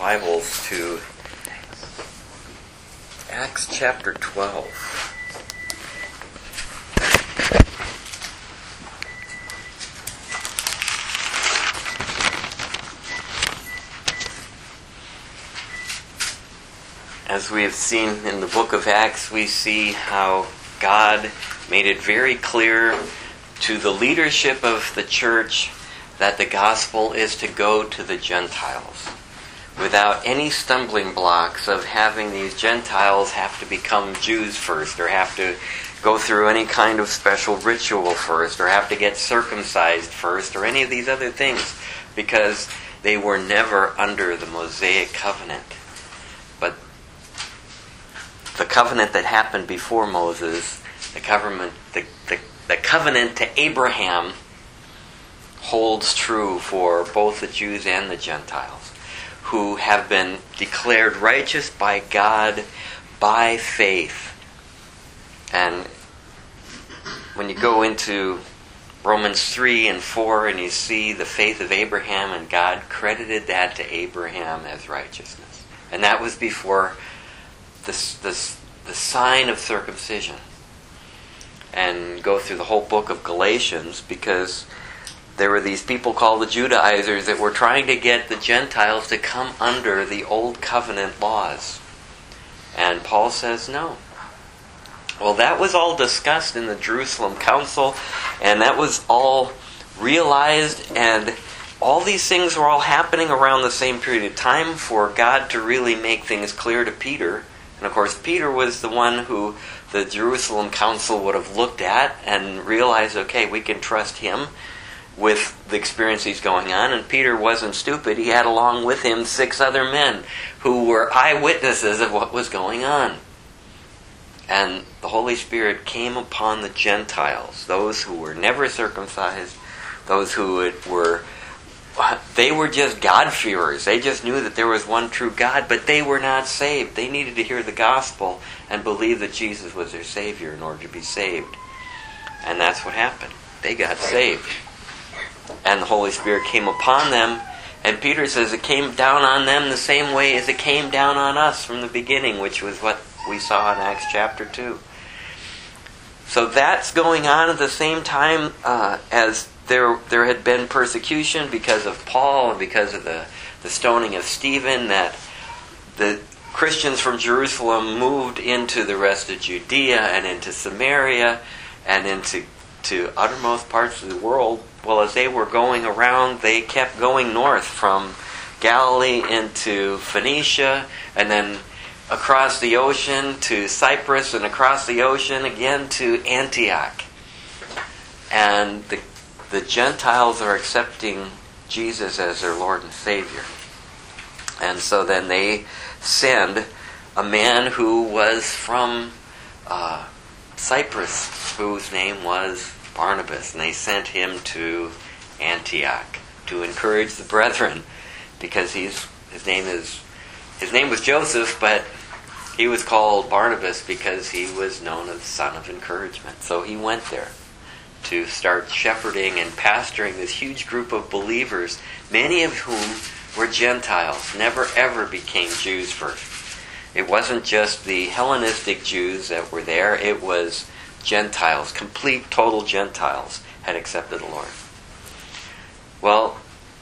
Bibles to Acts chapter 12. As we have seen in the book of Acts, we see how God made it very clear to the leadership of the church that the gospel is to go to the Gentiles, without any stumbling blocks of having these Gentiles have to become Jews first, or have to go through any kind of special ritual first, or have to get circumcised first, or any of these other things, because they were never under the Mosaic covenant. But the covenant that happened before Moses, the covenant to Abraham, holds true for both the Jews and the Gentiles, who have been declared righteous by God by faith. And when you go into Romans 3 and 4 and you see the faith of Abraham, and God credited that to Abraham as righteousness. And that was before the sign of circumcision. And go through the whole book of Galatians, because there were these people called the Judaizers that were trying to get the Gentiles to come under the old covenant laws. And Paul says no. Well, that was all discussed in the Jerusalem Council, and that was all realized, and all these things were all happening around the same period of time for God to really make things clear to Peter. And of course, Peter was the one who the Jerusalem Council would have looked at and realized, okay, we can trust him with the experience he's going on. And Peter wasn't stupid. He had along with him 6 other men who were eyewitnesses of what was going on. And the Holy Spirit came upon the Gentiles, those who were never circumcised, those who they were just God-fearers. They just knew that there was one true God, but they were not saved. They needed to hear the gospel and believe that Jesus was their Savior in order to be saved. And that's what happened. They got saved. And the Holy Spirit came upon them, and Peter says it came down on them the same way as it came down on us from the beginning, which was what we saw in Acts chapter 2. So that's going on at the same time as there had been persecution because of Paul and because of the stoning of Stephen, that the Christians from Jerusalem moved into the rest of Judea and into Samaria and into uttermost parts of the world. Well, as they were going around, they kept going north from Galilee into Phoenicia, and then across the ocean to Cyprus, and across the ocean again to Antioch. And the Gentiles are accepting Jesus as their Lord and Savior. And so then they send a man who was from Cyprus, whose name was Barnabas, and they sent him to Antioch to encourage the brethren, because his name was Joseph, but he was called Barnabas because he was known as the son of encouragement. So he went there to start shepherding and pastoring this huge group of believers, many of whom were Gentiles, never ever became Jews first. It wasn't just the Hellenistic Jews that were there, it was Gentiles, complete, total Gentiles had accepted the Lord. Well,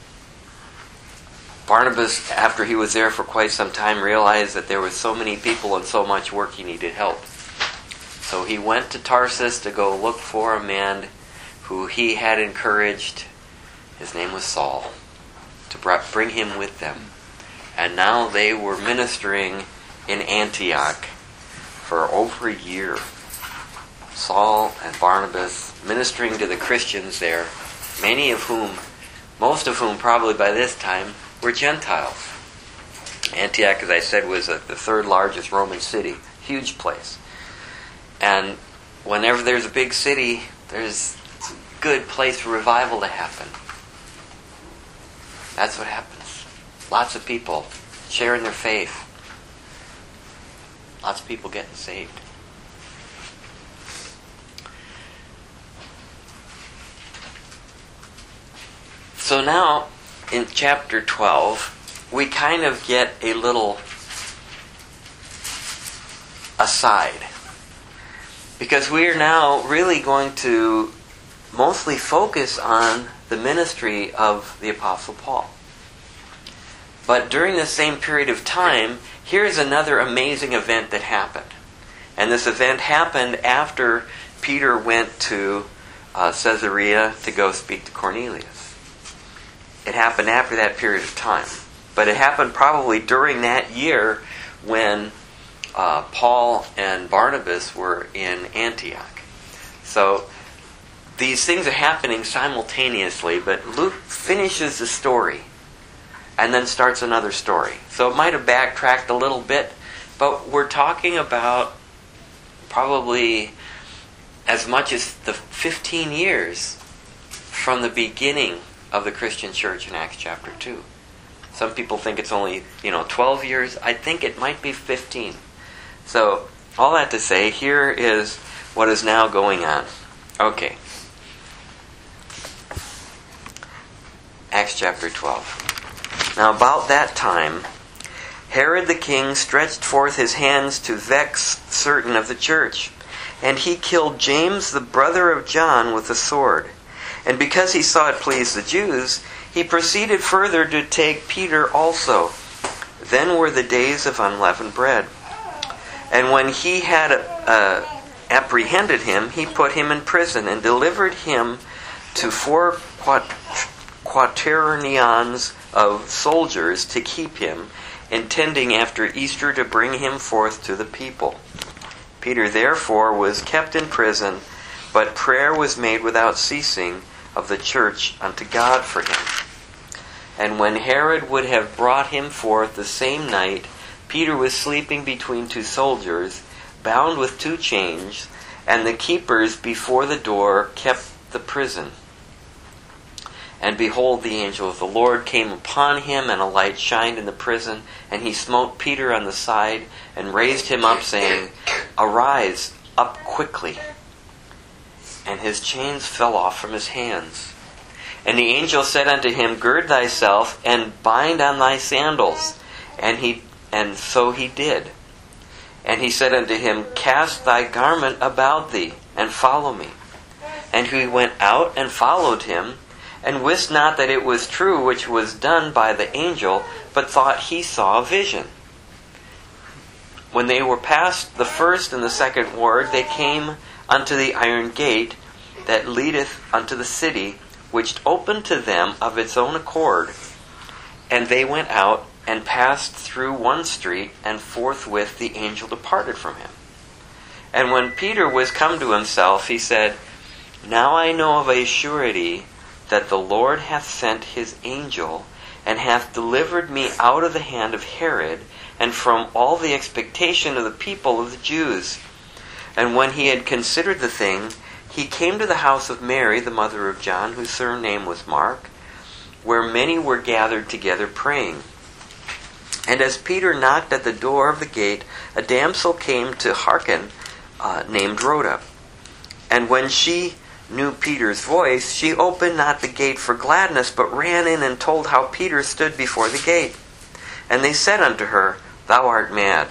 Barnabas, after he was there for quite some time, realized that there were so many people and so much work he needed help. So he went to Tarsus to go look for a man who he had encouraged. His name was Saul, to bring him with them. And now they were ministering in Antioch for over a year. Saul and Barnabas ministering to the Christians there, most of whom probably by this time were Gentiles. Antioch, as I said, was the 3rd largest Roman city. Huge place. And whenever there's a big city, there's a good place for revival to happen. That's what happens. Lots of people sharing their faith. Lots of people getting saved. So now, in chapter 12, we kind of get a little aside. Because we are now really going to mostly focus on the ministry of the Apostle Paul. But during the same period of time, here's another amazing event that happened. And this event happened after Peter went to Caesarea to go speak to Cornelius. It happened after that period of time. But it happened probably during that year when Paul and Barnabas were in Antioch. So these things are happening simultaneously, but Luke finishes the story and then starts another story. So it might have backtracked a little bit, but we're talking about probably as much as the 15 years from the beginning of the Christian church in Acts chapter 2. Some people think it's only, 12 years. I think it might be 15. So, all that to say, here is what is now going on. Okay. Acts chapter 12. Now, about that time, Herod the king stretched forth his hands to vex certain of the church, and he killed James, the brother of John, with a sword. And because he saw it please the Jews, he proceeded further to take Peter also. Then were the days of unleavened bread. And when he had apprehended him, he put him in prison and delivered him to 4 quaternions of soldiers to keep him, intending after Easter to bring him forth to the people. Peter therefore was kept in prison, but prayer was made without ceasing of the church unto God for him. And when Herod would have brought him forth the same night, Peter was sleeping between 2 soldiers, bound with 2 chains, and the keepers before the door kept the prison. And behold, the angel of the Lord came upon him, and a light shined in the prison, and he smote Peter on the side, and raised him up, saying, Arise, up quickly. And his chains fell off from his hands. And the angel said unto him, Gird thyself, and bind on thy sandals. And so he did. And he said unto him, Cast thy garment about thee, and follow me. And he went out and followed him, and wist not that it was true which was done by the angel, but thought he saw a vision. When they were past the first and the second ward, they came unto the iron gate that leadeth unto the city, which opened to them of its own accord. And they went out and passed through one street, and forthwith the angel departed from him. And when Peter was come to himself, he said, Now I know of a surety that the Lord hath sent his angel, and hath delivered me out of the hand of Herod, and from all the expectation of the people of the Jews. And when he had considered the thing, he came to the house of Mary, the mother of John, whose surname was Mark, where many were gathered together praying. And as Peter knocked at the door of the gate, a damsel came to hearken, named Rhoda. And when she knew Peter's voice, she opened not the gate for gladness, but ran in and told how Peter stood before the gate. And they said unto her, Thou art mad.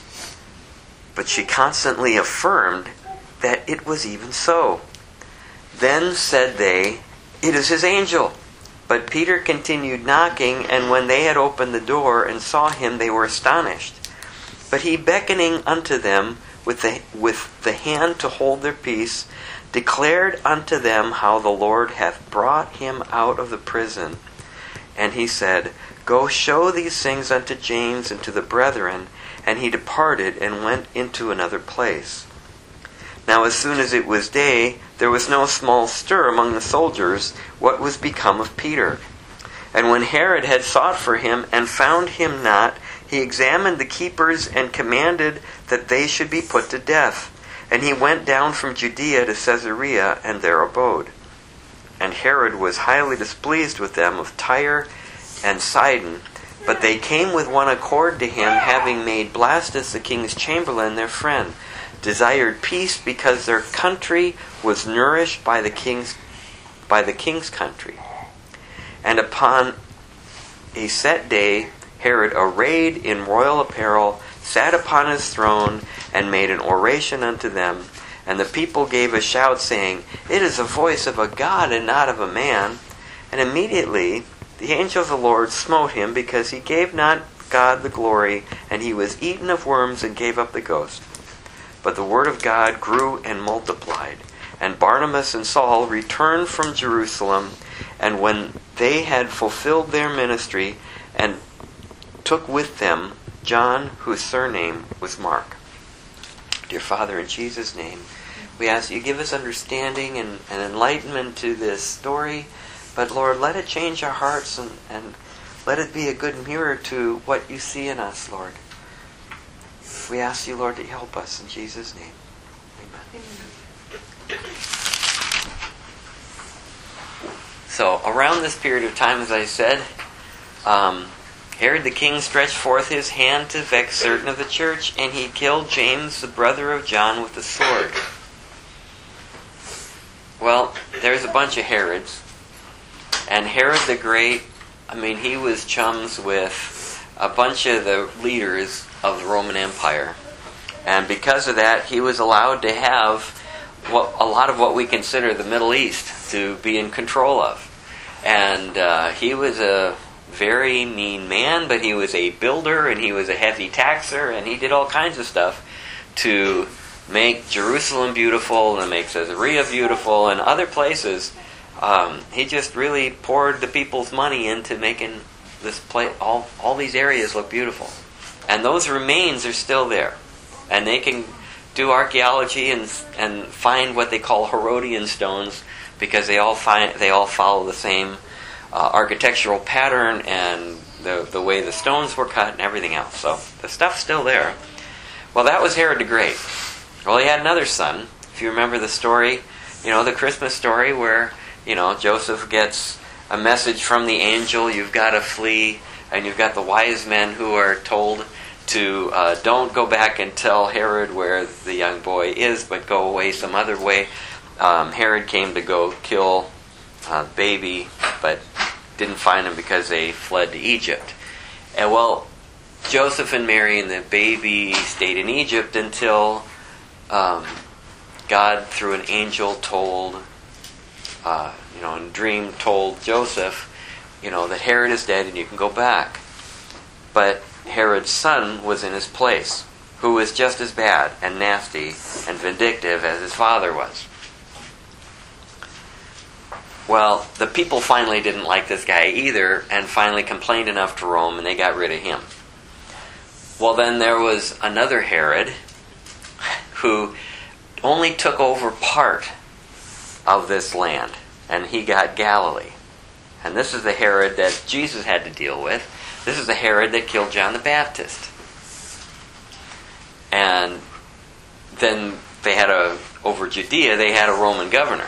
But she constantly affirmed that it was even so. Then said they, It is his angel. But Peter continued knocking, and when they had opened the door and saw him, they were astonished. But he, beckoning unto them with the hand to hold their peace, declared unto them how the Lord hath brought him out of the prison. And he said, Go show these things unto James and to the brethren. And he departed and went into another place. Now as soon as it was day, there was no small stir among the soldiers what was become of Peter. And when Herod had sought for him and found him not, he examined the keepers and commanded that they should be put to death. And he went down from Judea to Caesarea, and there abode. And Herod was highly displeased with them of Tyre and Sidon, but they came with one accord to him, having made Blastus the king's chamberlain their friend, desired peace, because their country was nourished by the king's country. And upon a set day, Herod, arrayed in royal apparel, sat upon his throne, and made an oration unto them. And the people gave a shout, saying, It is the voice of a God, and not of a man. And immediately the angel of the Lord smote him, because he gave not God the glory, and he was eaten of worms, and gave up the ghost. But the word of God grew and multiplied. And Barnabas and Saul returned from Jerusalem, and when they had fulfilled their ministry, and took with them John, whose surname was Mark. Dear Father, in Jesus' name, we ask you give us understanding and enlightenment to this story, but Lord, let it change our hearts and let it be a good mirror to what you see in us, Lord. We ask you, Lord, to help us in Jesus' name. Amen. So, around this period of time, as I said, Herod the king stretched forth his hand to vex certain of the church, and he killed James, the brother of John, with the sword. Well, there's a bunch of Herods. And Herod the Great, he was chums with a bunch of the leaders of the Roman Empire. And because of that, he was allowed to have a lot of what we consider the Middle East to be in control of. And he was a very mean man, but he was a builder, and he was a heavy taxer, and he did all kinds of stuff to make Jerusalem beautiful, and make Caesarea beautiful, and other places. He just really poured the people's money into making this place, all these areas look beautiful. And those remains are still there. And they can do archaeology and find what they call Herodian stones, because they all follow the same architectural pattern and the way the stones were cut and everything else. So the stuff's still there. Well, that was Herod the Great. Well, he had another son. If you remember the story, the Christmas story where, Joseph gets a message from the angel, you've got to flee, and you've got the wise men who are told to don't go back and tell Herod where the young boy is, but go away some other way. Herod came to go kill the baby, but didn't find him because they fled to Egypt. And well, Joseph and Mary and the baby stayed in Egypt until God, through an angel, told, in a dream, told Joseph, that Herod is dead and you can go back. But Herod's son was in his place, who was just as bad and nasty and vindictive as his father was. Well, the people finally didn't like this guy either, and finally complained enough to Rome, and they got rid of him. Well, then there was another Herod who only took over part of this land, and he got Galilee. And this is the Herod that Jesus had to deal with. This is the Herod that killed John the Baptist. And then they had over Judea, they had a Roman governor.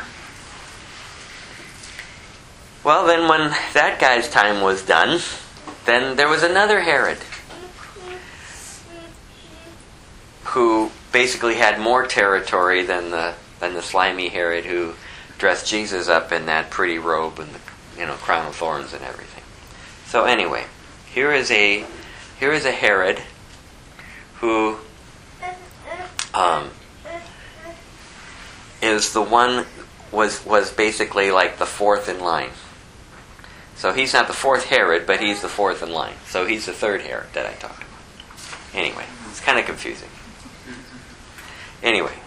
Well, then when that guy's time was done, then there was another Herod who basically had more territory than the slimy Herod who dressed Jesus up in that pretty robe and the crown of thorns and everything. So anyway, here is a Herod who is the one was basically like the fourth in line. So he's not the fourth Herod, but he's the fourth in line. So he's the third Herod that I talked about. Anyway, it's kind of confusing. Anyway,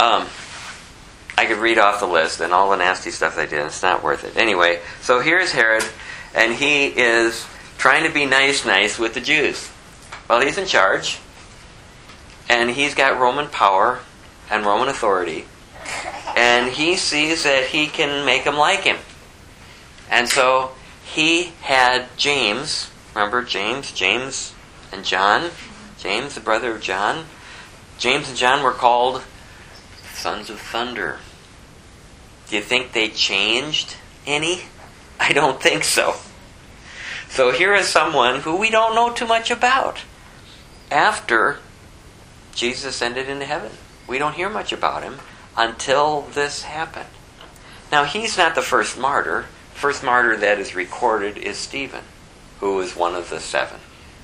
I could read off the list and all the nasty stuff they did. It's not worth it. Anyway, so here's Herod, and he is trying to be nice with the Jews. Well, he's in charge, and he's got Roman power and Roman authority, and he sees that he can make them like him. And so he had James, remember James and John, James the brother of John. James and John were called sons of thunder. Do you think they changed any? I don't think so. So here is someone who we don't know too much about. After Jesus ascended into heaven, we don't hear much about him until this happened. Now, he's not the first martyr. The first martyr that is recorded is Stephen, who was one of the 7.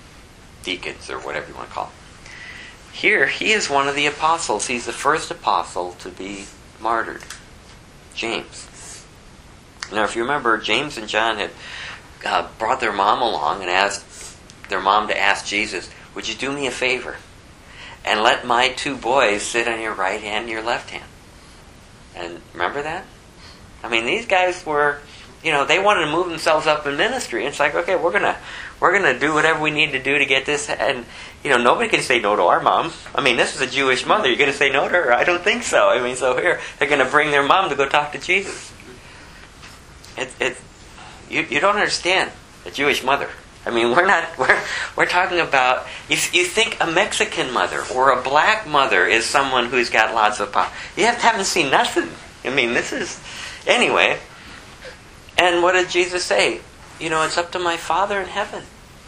deacons, or whatever you want to call them. Here, he is one of the apostles. He's the first apostle to be martyred. James. Now, if you remember, James and John had brought their mom along and asked their mom to ask Jesus, would you do me a favor and let my two boys sit on your right hand and your left hand? And remember that? I mean, these guys were, they wanted to move themselves up in ministry. It's like, okay, we're gonna do whatever we need to do to get this. And nobody can say no to our mom. I mean, this is a Jewish mother. You're going to say no to her? I don't think so. I mean, so here they're going to bring their mom to go talk to Jesus. You don't understand a Jewish mother. I mean, we're talking about, you think a Mexican mother or a black mother is someone who's got lots of power. You haven't seen nothing. I mean, this is, anyway. And what did Jesus say? It's up to my Father in heaven.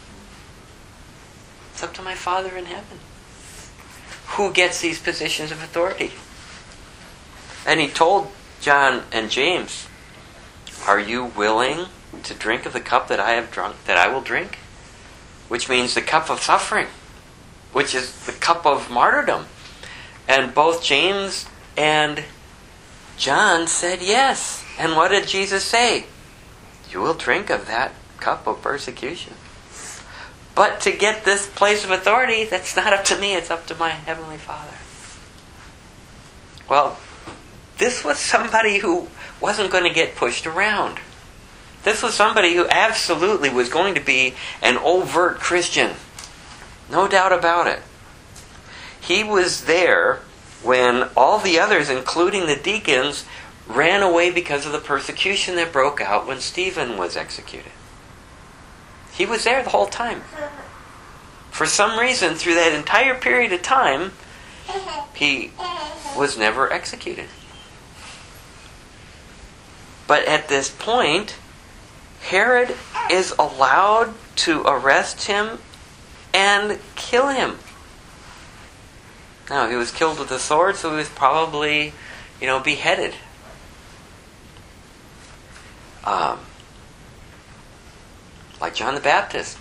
It's up to my Father in heaven. Who gets these positions of authority? And he told John and James, are you willing to drink of the cup that I have drunk, that I will drink? Which means the cup of suffering, which is the cup of martyrdom. And both James and John said yes. And what did Jesus say? You will drink of that cup of persecution. But to get this place of authority, that's not up to me, it's up to my Heavenly Father. Well, this was somebody who wasn't going to get pushed around. This was somebody who absolutely was going to be an overt Christian. No doubt about it. He was there when all the others, including the deacons, ran away because of the persecution that broke out when Stephen was executed. He was there the whole time. For some reason, through that entire period of time, he was never executed. But at this point, Herod is allowed to arrest him and kill him. Now, he was killed with a sword, so he was probably, beheaded. Like John the Baptist.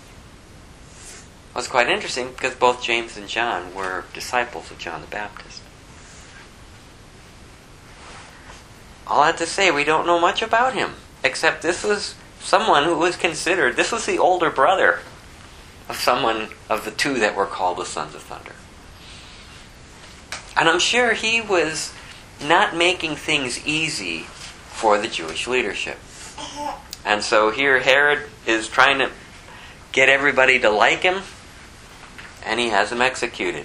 It was quite interesting because both James and John were disciples of John the Baptist. All I have to say, we don't know much about him, except this was someone who was considered, this was the older brother of someone of the two that were called the Sons of Thunder. And I'm sure he was not making things easy for the Jewish leadership. And so here Herod is trying to get everybody to like him, and he has him executed.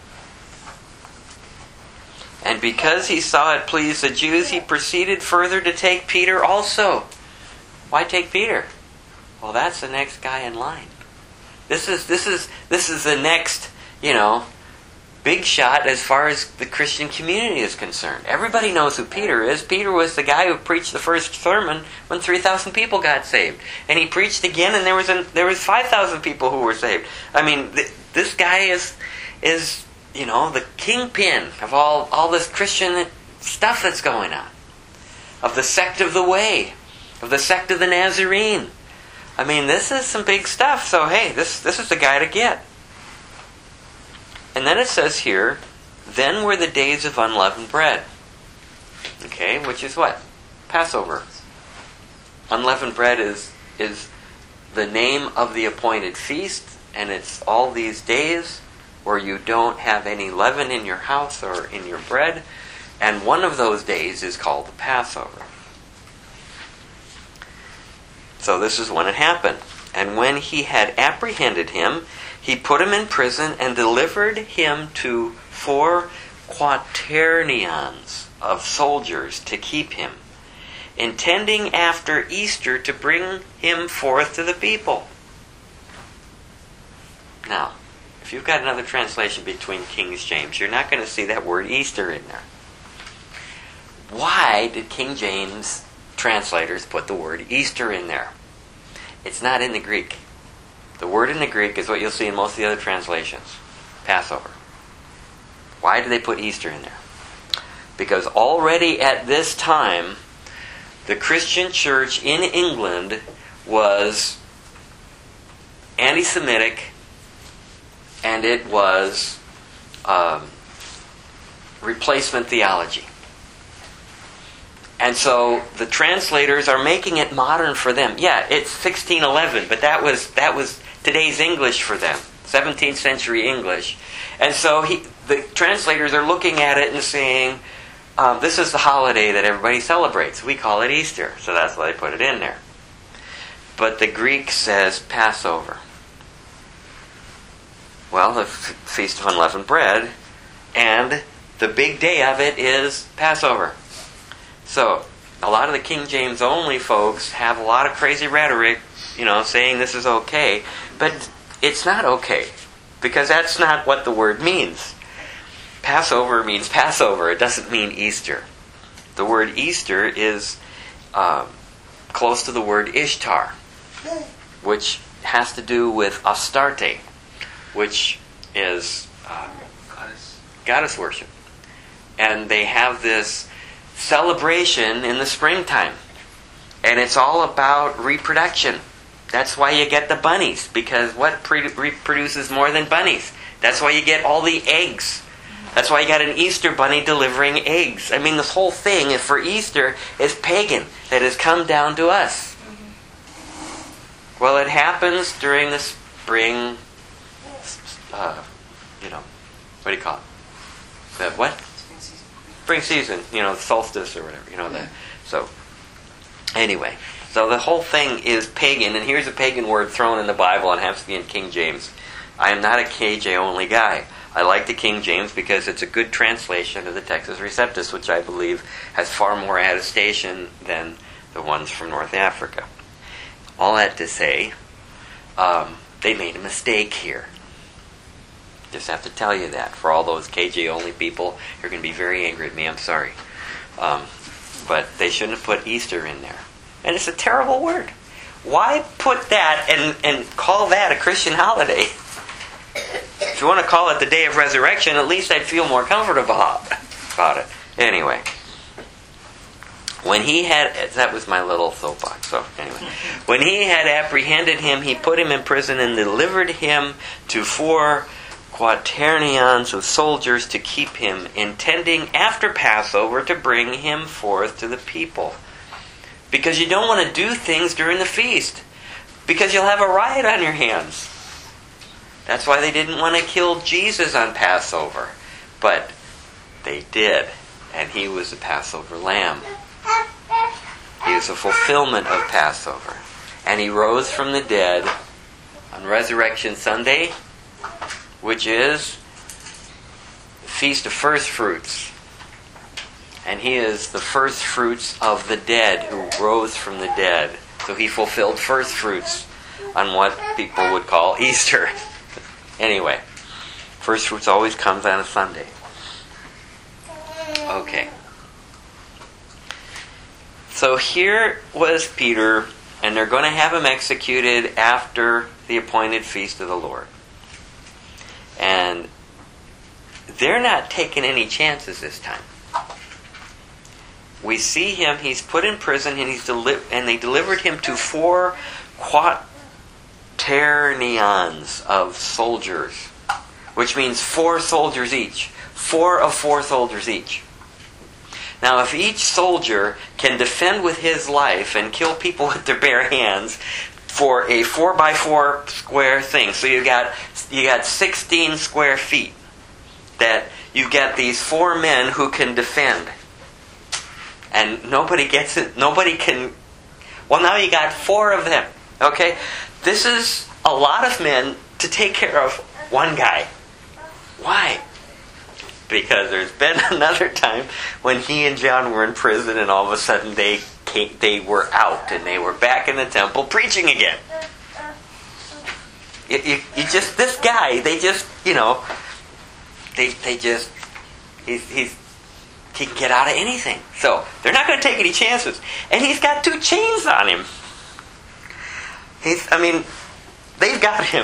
And because he saw it please the Jews, he proceeded further to take Peter also. Why take Peter? Well, that's the next guy in line. This is the next, big shot as far as the Christian community is concerned. Everybody knows who Peter is. Peter was the guy who preached the first sermon when 3,000 people got saved. And he preached again, and there was 5,000 people who were saved. I mean, this guy is the kingpin of all this Christian stuff that's going on. Of the sect of the Way. Of the sect of the Nazarene. I mean, this is some big stuff. So, hey, this is the guy to get. And then it says here, then were the days of unleavened bread. Okay, which is what? Passover. Unleavened bread is the name of the appointed feast, and it's all these days where you don't have any leaven in your house or in your bread, and one of those days is called the Passover. So this is when it happened. And when he had apprehended him, he put him in prison and delivered him to 4 quaternions of soldiers to keep him, intending after Easter to bring him forth to the people. Now, if you've got another translation between King James, you're not going to see that word Easter in there. Why did King James translators put the word Easter in there? It's not in the Greek. The word in the Greek is what you'll see in most of the other translations. Passover. Why do they put Easter in there? Because already at this time, the Christian church in England was anti-Semitic and it was replacement theology. And so the translators are making it modern for them. Yeah, it's 1611, but that was today's English for them, 17th century English. And so the translators are looking at it and saying, this is the holiday that everybody celebrates. We call it Easter, so that's why they put it in there. But the Greek says Passover. Well, the Feast of Unleavened Bread, and the big day of it is Passover. So, a lot of the King James only folks have a lot of crazy rhetoric, saying this is okay, but it's not okay, because that's not what the word means. Passover means Passover. It doesn't mean Easter. The word Easter is close to the word Ishtar, which has to do with Astarte, which is goddess worship. And they have this celebration in the springtime. And it's all about reproduction. That's why you get the bunnies, because what reproduces more than bunnies? That's why you get all the eggs. That's why you got an Easter bunny delivering eggs. I mean, this whole thing for Easter is pagan, that has come down to us. Well, it happens during the spring, what do you call it? The what? Spring season, the solstice or whatever, So, anyway, so the whole thing is pagan, and here's a pagan word thrown in the Bible and has to be in King James. I am not a KJ only guy. I like the King James because it's a good translation of the Textus Receptus, which I believe has far more attestation than the ones from North Africa. All that to say, they made a mistake here. Just have to tell you that. For all those KJ only people, you're going to be very angry at me. I'm sorry. But they shouldn't have put Easter in there. And it's a terrible word. Why put that and call that a Christian holiday? If you want to call it the Day of Resurrection, at least I'd feel more comfortable about it. Anyway. That was my little soapbox. So anyway. When he had apprehended him, he put him in prison and delivered him to 4 quaternions of soldiers to keep him, intending after Passover to bring him forth to the people. Because you don't want to do things during the feast, because you'll have a riot on your hands. That's why they didn't want to kill Jesus on Passover. But they did, and he was the Passover lamb. He was a fulfillment of Passover. And he rose from the dead on Resurrection Sunday, which is the Feast of First Fruits. And he is the first fruits of the dead who rose from the dead. So he fulfilled first fruits on what people would call Easter. Anyway, first fruits always comes on a Sunday. Okay. So here was Peter, and they're going to have him executed after the appointed feast of the Lord. And they're not taking any chances this time. We see him, he's put in prison, and they delivered him to 4 quaternions of soldiers, which means 4 soldiers each. 4 of 4 soldiers each. Now, if each soldier can defend with his life and kill people with their bare hands for a 4x4 square thing, so you got 16 square feet, that you get these 4 men who can defend. And nobody gets it. Nobody can. Well, now you got 4 of them. Okay? This is a lot of men to take care of one guy. Why? Because there's been another time when he and John were in prison, and all of a sudden they were out and they were back in the temple preaching again. This guy, he can get out of anything. So they're not going to take any chances. And he's got 2 chains on him. They've got him.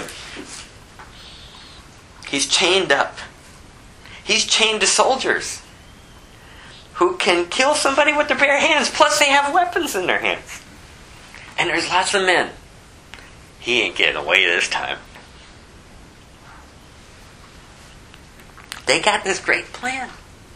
He's chained up. He's chained to soldiers who can kill somebody with their bare hands. Plus they have weapons in their hands. And there's lots of men. He ain't getting away this time. They got this great plan.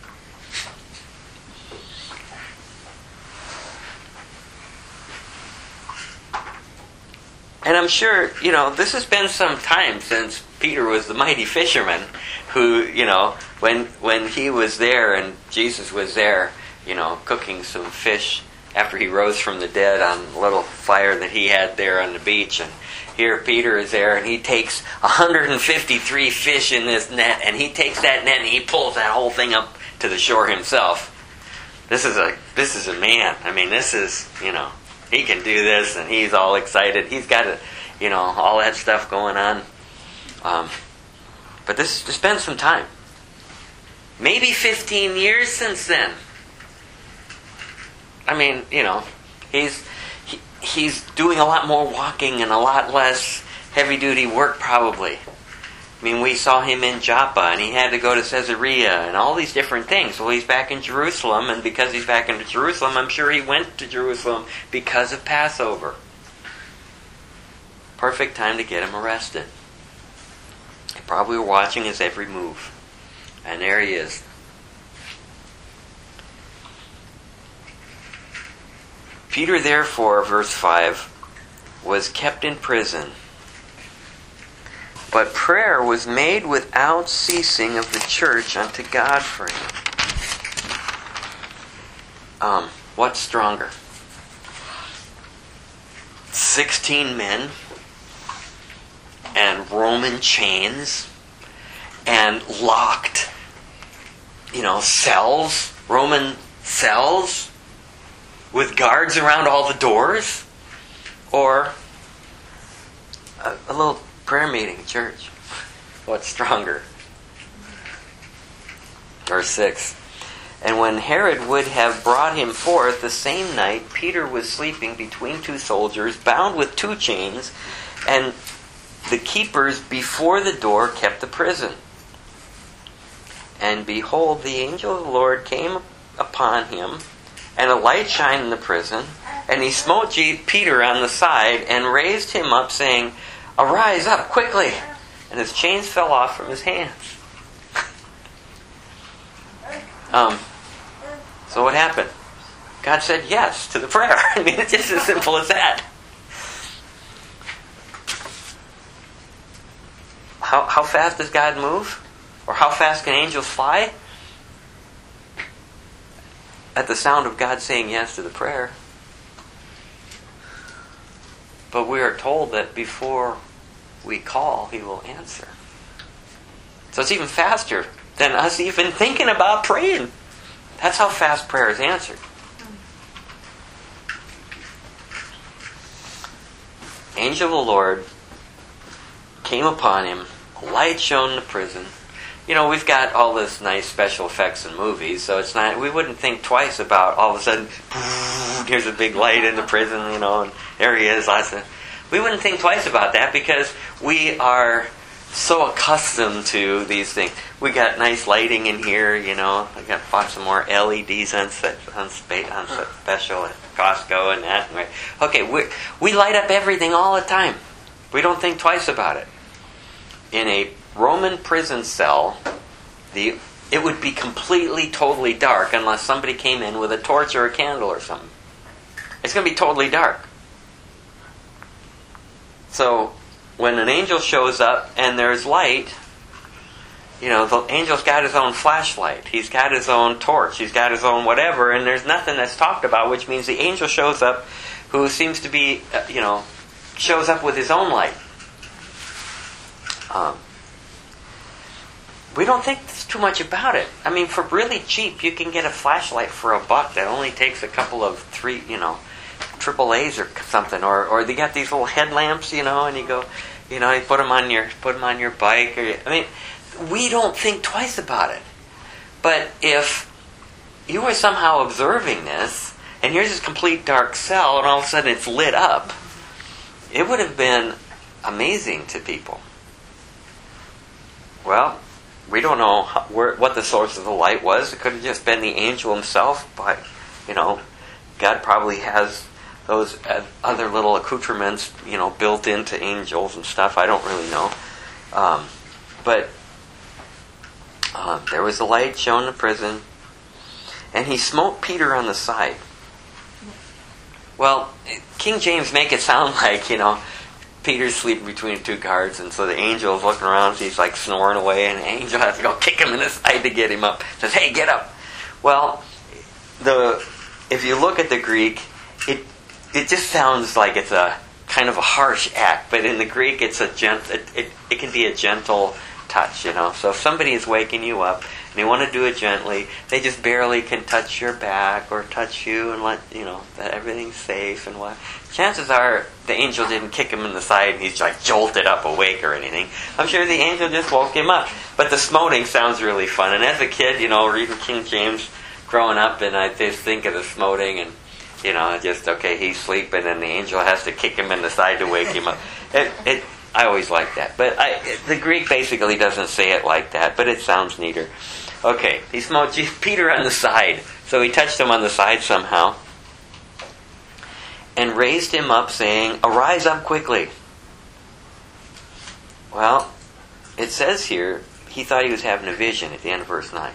And I'm sure, this has been some time since Peter was the mighty fisherman who, when he was there and Jesus was there, cooking some fish after he rose from the dead on a little fire that he had there on the beach. And here Peter is there and he takes 153 fish in this net, and he takes that net and he pulls that whole thing up to the shore himself. This is a man. I mean, this is, he can do this, and he's all excited. He's got all that stuff going on. But it's been some time. Maybe 15 years since then. I mean, he's doing a lot more walking and a lot less heavy-duty work probably. I mean, we saw him in Joppa, and he had to go to Caesarea, and all these different things. Well, he's back in Jerusalem, and because he's back in Jerusalem, I'm sure he went to Jerusalem because of Passover. Perfect time to get him arrested. They probably were watching his every move. And there he is. Peter, therefore, verse 5, was kept in prison. But prayer was made without ceasing of the church unto God for him. What's stronger? 16 men and Roman chains and locked, cells, Roman cells with guards around all the doors, or a little prayer meeting at church? What's stronger? Verse 6. And when Herod would have brought him forth the same night, Peter was sleeping between two soldiers, bound with two chains, and the keepers before the door kept the prison. And behold, the angel of the Lord came upon him, and a light shined in the prison, and he smote Peter on the side, and raised him up, saying, Arise up, quickly! And his chains fell off from his hands. So what happened? God said yes to the prayer. I mean, it's just as simple as that. How fast does God move? Or how fast can angels fly? At the sound of God saying yes to the prayer. But we are told that before we call, He will answer. So it's even faster than us even thinking about praying. That's how fast prayer is answered. Angel of the Lord came upon him. A light shone in the prison. We've got all this nice special effects in movies, so it's not. We wouldn't think twice about all of a sudden, here's a big light in the prison, and there he is. We wouldn't think twice about that because we are so accustomed to these things. We got nice lighting in here, I got bought some more LEDs on special at Costco and that. Okay, we light up everything all the time. We don't think twice about it. In a Roman prison cell, it would be completely, totally dark unless somebody came in with a torch or a candle or something. It's going to be totally dark. So, when an angel shows up and there's light, the angel's got his own flashlight. He's got his own torch. He's got his own whatever, and there's nothing that's talked about, which means the angel shows up who seems to be, shows up with his own light. We don't think too much about it. I mean, for really cheap, you can get a flashlight for $1 that only takes a couple of AAAs or something, or they got these little headlamps, and you go, you put them on your bike. We don't think twice about it. But if you were somehow observing this, and here's this complete dark cell, and all of a sudden it's lit up, it would have been amazing to people. Well, we don't know what the source of the light was. It could have just been the angel himself, but, God probably has those other little accoutrements, built into angels and stuff. I don't really know. But There was a light shone in the prison, and he smote Peter on the side. Well, King James make it sound like, Peter's sleeping between two guards, and so the angel's looking around, he's like snoring away, and the angel has to go kick him in the side to get him up. Says, "Hey, get up." Well, if you look at the Greek, it just sounds like it's a kind of a harsh act, but in the Greek, it's it can be a gentle touch, So if somebody is waking you up and they want to do it gently, they just barely can touch your back or touch you and let that everything's safe and what. Chances are the angel didn't kick him in the side and he's like jolted up awake or anything. I'm sure the angel just woke him up. But the smoting sounds really fun. And as a kid, reading King James growing up, and I just think of the smoting and he's sleeping and the angel has to kick him in the side to wake him up. I always like that. But the Greek basically doesn't say it like that, but it sounds neater. Okay, he smote Peter on the side. So he touched him on the side somehow and raised him up, saying, "Arise up quickly." Well, it says here, he thought he was having a vision at the end of verse 9.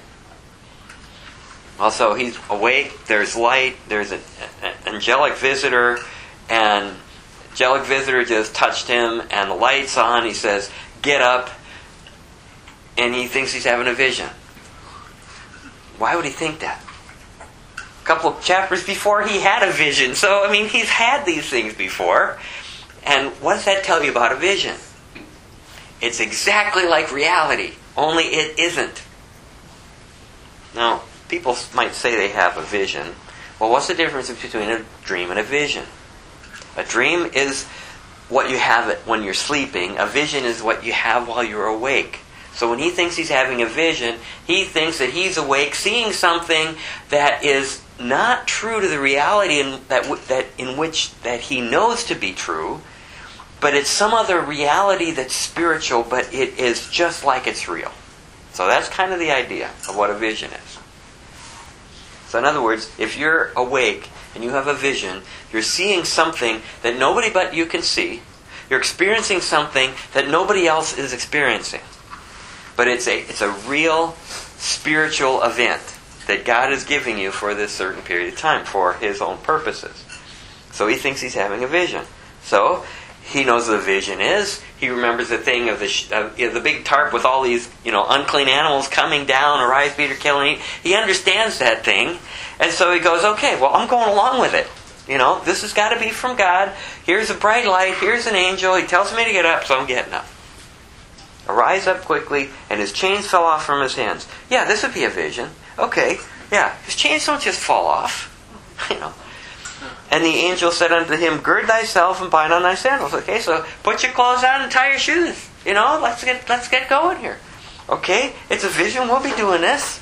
Also, he's awake, there's light, there's an angelic visitor, and angelic visitor just touched him, and the light's on. He says, "Get up," and he thinks he's having a vision. Why would he think that? A couple of chapters before, he had a vision. So, he's had these things before. And what does that tell you about a vision? It's exactly like reality, only it isn't. Now, people might say they have a vision. Well, what's the difference between a dream and a vision? A dream is what you have when you're sleeping. A vision is what you have while you're awake. So when he thinks he's having a vision, he thinks that he's awake, seeing something that is not true to the reality in which he knows to be true, but it's some other reality that's spiritual, but it is just like it's real. So that's kind of the idea of what a vision is. So in other words, if you're awake and you have a vision, you're seeing something that nobody but you can see. You're experiencing something that nobody else is experiencing. But it's a real spiritual event that God is giving you for this certain period of time for His own purposes. So he thinks he's having a vision. So he knows what a vision is. He remembers the thing of the big tarp with all these unclean animals coming down, arise, Peter, kill and eat. He understands that thing. And so he goes, okay, well, I'm going along with it. This has got to be from God. Here's a bright light. Here's an angel. He tells me to get up, so I'm getting up. Arise up quickly, and his chains fell off from his hands. Yeah, this would be a vision. Okay, yeah, his chains don't just fall off. And the angel said unto him, "Gird thyself and bind on thy sandals." Okay, so put your clothes on and tie your shoes. Let's get going here. Okay, it's a vision. We'll be doing this.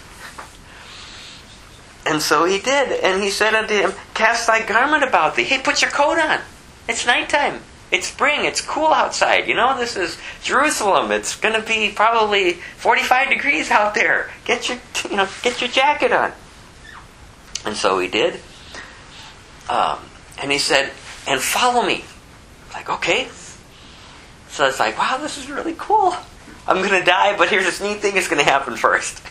And so he did. And he said unto him, "Cast thy garment about thee." Hey, put your coat on. It's nighttime. It's spring. It's cool outside. This is Jerusalem. It's going to be probably 45 degrees out there. Get your jacket on. And so he did. And he said, "And follow me." Like, okay. So it's like, wow, this is really cool. I'm going to die, but here's this neat thing that's going to happen first.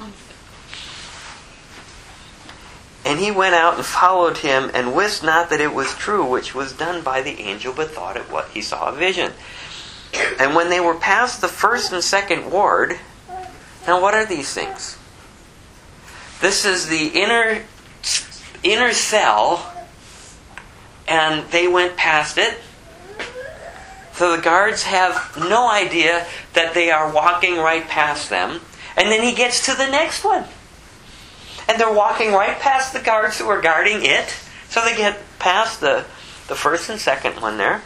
And he went out and followed him, and wist not that it was true which was done by the angel, but thought it what he saw a vision. And when they were past the first and second ward, now what are these things? This is the inner cell, and they went past it. So the guards have no idea that they are walking right past them. And then he gets to the next one. And they're walking right past the guards who are guarding it. So they get past the first and second one there.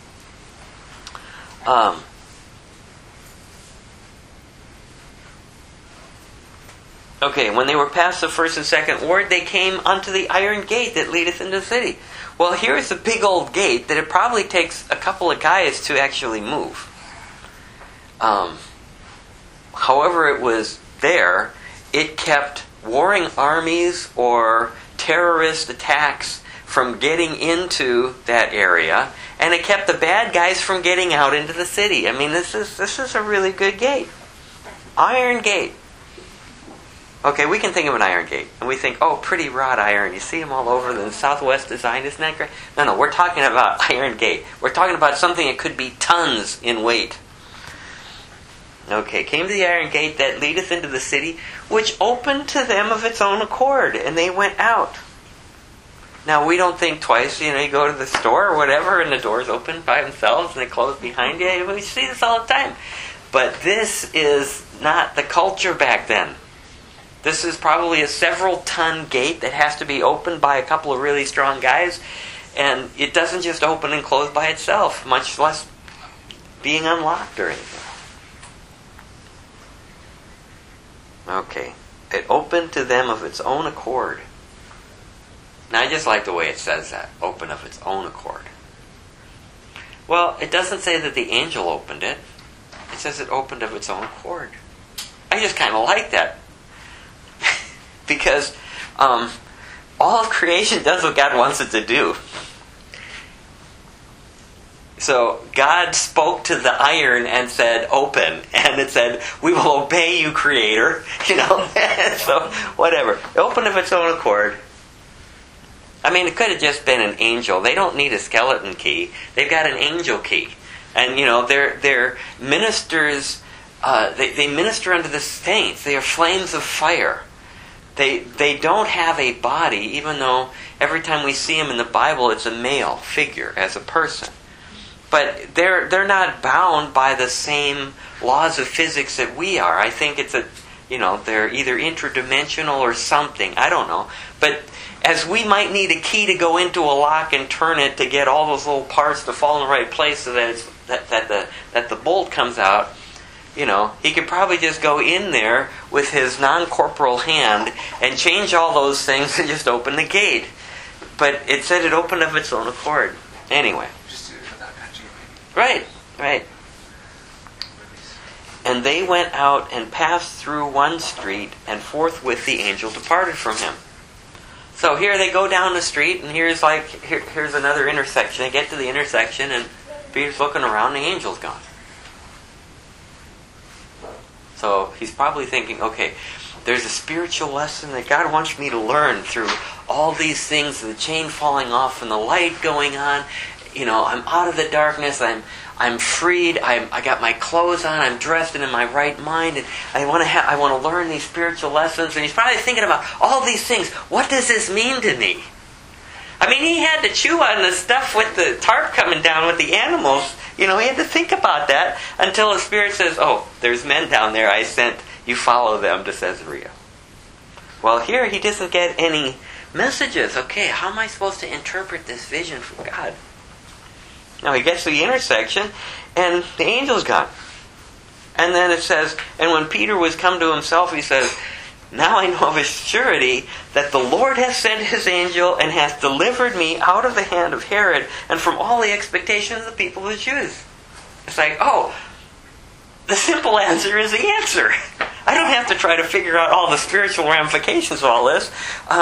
Okay, when they were past the first and second ward, they came unto the iron gate that leadeth into the city. Well, here's a big old gate that it probably takes a couple of guys to actually move. However it was there, it kept warring armies or terrorist attacks from getting into that area, and it kept the bad guys from getting out into the city. This is a really good gate. Iron gate. Okay, we can think of an iron gate, and we think, oh, pretty wrought iron. You see them all over the Southwest design. Isn't that great? No, we're talking about iron gate. We're talking about something that could be tons in weight. Okay, came to the iron gate that leadeth into the city, which opened to them of its own accord, and they went out. Now, we don't think twice. You go to the store or whatever, and the doors open by themselves, and they close behind you. We see this all the time. But this is not the culture back then. This is probably a several-ton gate that has to be opened by a couple of really strong guys, and it doesn't just open and close by itself, much less being unlocked or anything. Okay. It opened to them of its own accord. Now, I just like the way it says that. Open of its own accord. Well, it doesn't say that the angel opened it. It says it opened of its own accord. I just kind of like that. Because all of creation does what God wants it to do. So God spoke to the iron and said, open. And it said, we will obey you, Creator. So whatever. It opened of its own accord. I mean, it could have just been an angel. They don't need a skeleton key. They've got an angel key. And, they're ministers. They minister unto the saints. They are flames of fire. They don't have a body, even though every time we see them in the Bible, it's a male figure as a person. But they're not bound by the same laws of physics that we are. I think it's they're either interdimensional or something. I don't know. But as we might need a key to go into a lock and turn it to get all those little parts to fall in the right place so that the bolt comes out, he could probably just go in there with his non-corporal hand and change all those things and just open the gate. But it said it opened of its own accord. Anyway. Right. And they went out and passed through one street, and forthwith the angel departed from him. So here they go down the street, and here's another intersection. They get to the intersection, and Peter's looking around, and the angel's gone. So he's probably thinking, okay, there's a spiritual lesson that God wants me to learn through all these things, the chain falling off and the light going on. I'm out of the darkness. I'm freed. I got my clothes on. I'm dressed and in my right mind. And I want to learn these spiritual lessons. And he's probably thinking about all these things. What does this mean to me? I mean, he had to chew on the stuff with the tarp coming down with the animals. He had to think about that until the Spirit says, oh, there's men down there I sent. You follow them to Caesarea. Well, here he doesn't get any messages. Okay, how am I supposed to interpret this vision from God? Now he gets to the intersection, and the angel's gone. And then it says, and when Peter was come to himself, he says, now I know of a surety that the Lord hath sent his angel and hath delivered me out of the hand of Herod and from all the expectation of the people of the Jews. It's like, oh, the simple answer is the answer. I don't have to try to figure out all the spiritual ramifications of all this.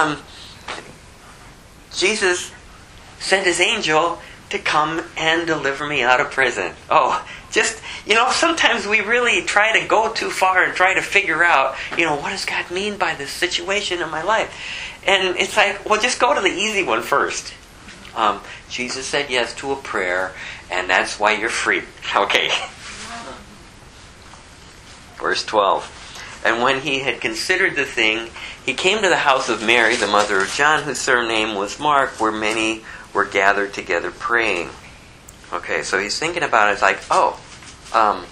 Jesus sent his angel to come and deliver me out of prison. Oh, just, sometimes we really try to go too far and try to figure out, what does God mean by this situation in my life? And it's like, well, just go to the easy one first. Jesus said yes to a prayer, and that's why you're free. Okay. Verse 12. And when he had considered the thing, he came to the house of Mary, the mother of John, whose surname was Mark, where many were gathered together praying. Okay, so he's thinking about it. It's like, I'm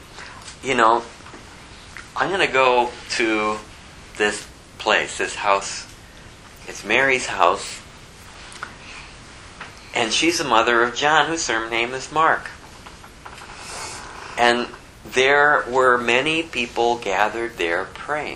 going to go to this place, this house. It's Mary's house. And she's the mother of John, whose surname is Mark. And there were many people gathered there praying.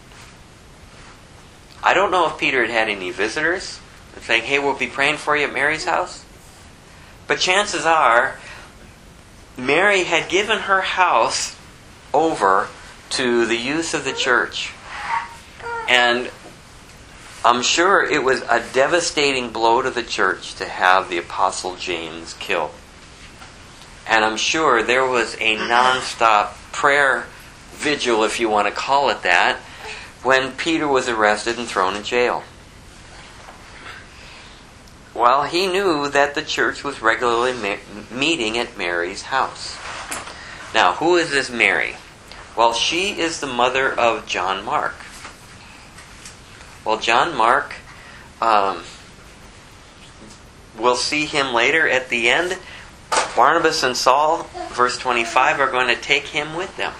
I don't know if Peter had any visitors saying, hey, we'll be praying for you at Mary's house. But chances are, Mary had given her house over to the use of the church. And I'm sure it was a devastating blow to the church to have the Apostle James killed. And I'm sure there was a non-stop prayer vigil, if you want to call it that, when Peter was arrested and thrown in jail? Well, he knew that the church was regularly meeting at Mary's house. Now, who is this Mary? Well, she is the mother of John Mark. Well, John Mark, we'll see him later at the end. Barnabas and Saul, verse 25, are going to take him with them.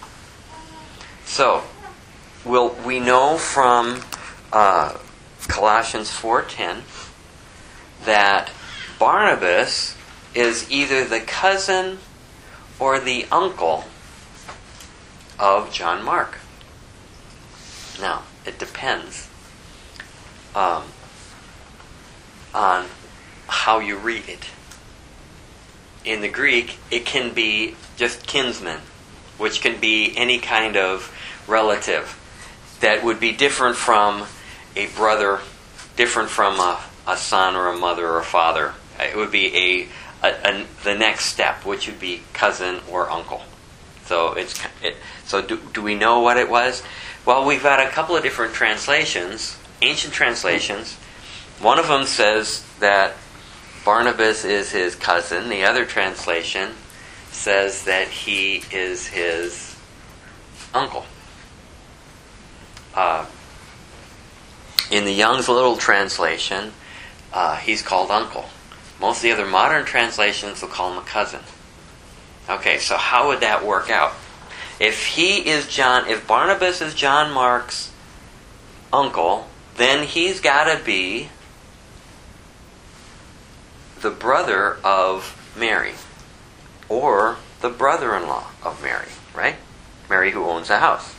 So, we know from Colossians 4:10 that Barnabas is either the cousin or the uncle of John Mark. Now, it depends on how you read it. In the Greek, it can be just kinsman, which can be any kind of relative that would be different from a brother, different from a son or a mother or a father. It would be the next step, which would be cousin or uncle. So do we know what it was? Well, we've got a couple of different translations, ancient translations. One of them says that Barnabas is his cousin. The other translation says that he is his uncle. In the Young's Little Translation, he's called uncle. Most of the other modern translations will call him a cousin. Okay, so how would that work out? If Barnabas is John Mark's uncle, then he's got to be the brother of Mary, or the brother-in-law of Mary, right? Mary who owns the house.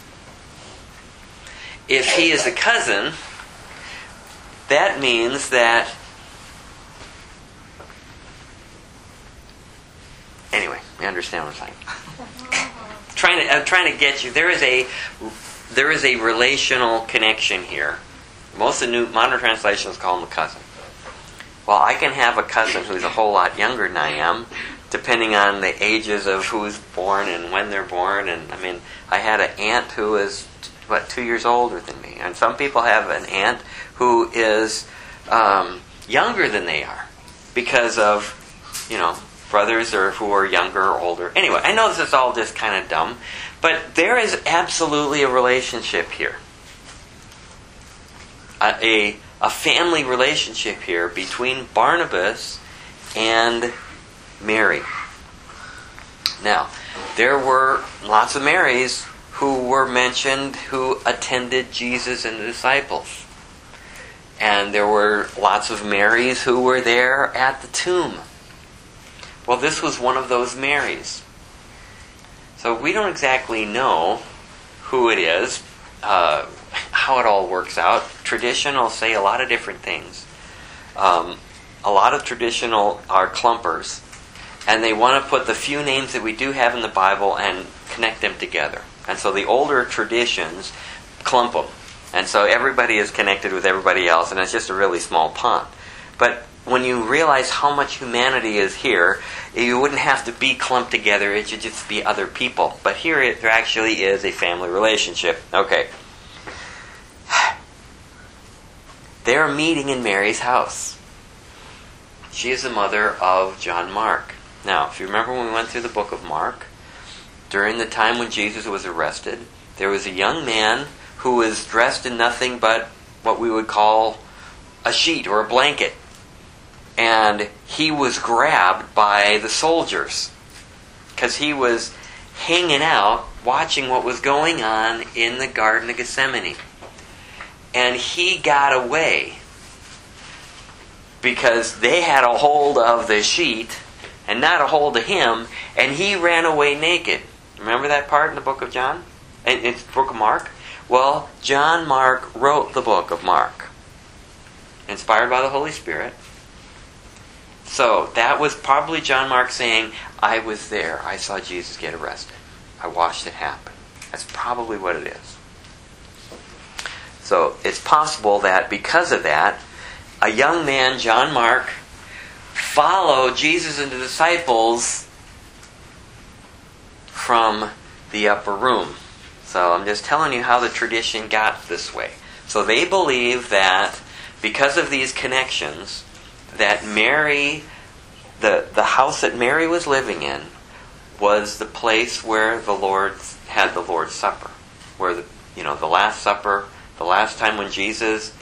If he is a cousin, that means that... Anyway, you understand what I'm saying. I'm trying to get you. There is a relational connection here. Most of the new modern translations call him a cousin. Well, I can have a cousin who's a whole lot younger than I am, depending on the ages of who's born and when they're born. And I had an aunt who is 2 years older than me, and some people have an aunt who is younger than they are because of brothers who are younger or older. Anyway, I know this is all just kind of dumb, but there is absolutely a relationship here. A family relationship here between Barnabas and Mary. Now, there were lots of Marys who were mentioned who attended Jesus and the disciples. And there were lots of Marys who were there at the tomb. Well, this was one of those Marys. So we don't exactly know who it is, how it all works out. Tradition will say a lot of different things. A lot of traditional are clumpers, and they want to put the few names that we do have in the Bible and connect them together. And so the older traditions clump them. And so everybody is connected with everybody else, and it's just a really small pond. But when you realize how much humanity is here, you wouldn't have to be clumped together. It should just be other people. But here there actually is a family relationship. Okay. They're meeting in Mary's house. She is the mother of John Mark. Now, if you remember when we went through the book of Mark, during the time when Jesus was arrested, there was a young man who was dressed in nothing but what we would call a sheet or a blanket. And he was grabbed by the soldiers because he was hanging out watching what was going on in the Garden of Gethsemane. And he got away because they had a hold of the sheet and not a hold of him, and he ran away naked. Remember that part in the book of John? In the book of Mark? Well, John Mark wrote the book of Mark, inspired by the Holy Spirit. So that was probably John Mark saying, I was there. I saw Jesus get arrested. I watched it happen. That's probably what it is. So it's possible that because of that, a young man, John Mark, followed Jesus and the disciples from the upper room. So I'm just telling you how the tradition got this way. So they believe that because of these connections, that Mary, the house that Mary was living in, was the place where the Lord had the Lord's Supper, where the Last Supper, the last time when Jesus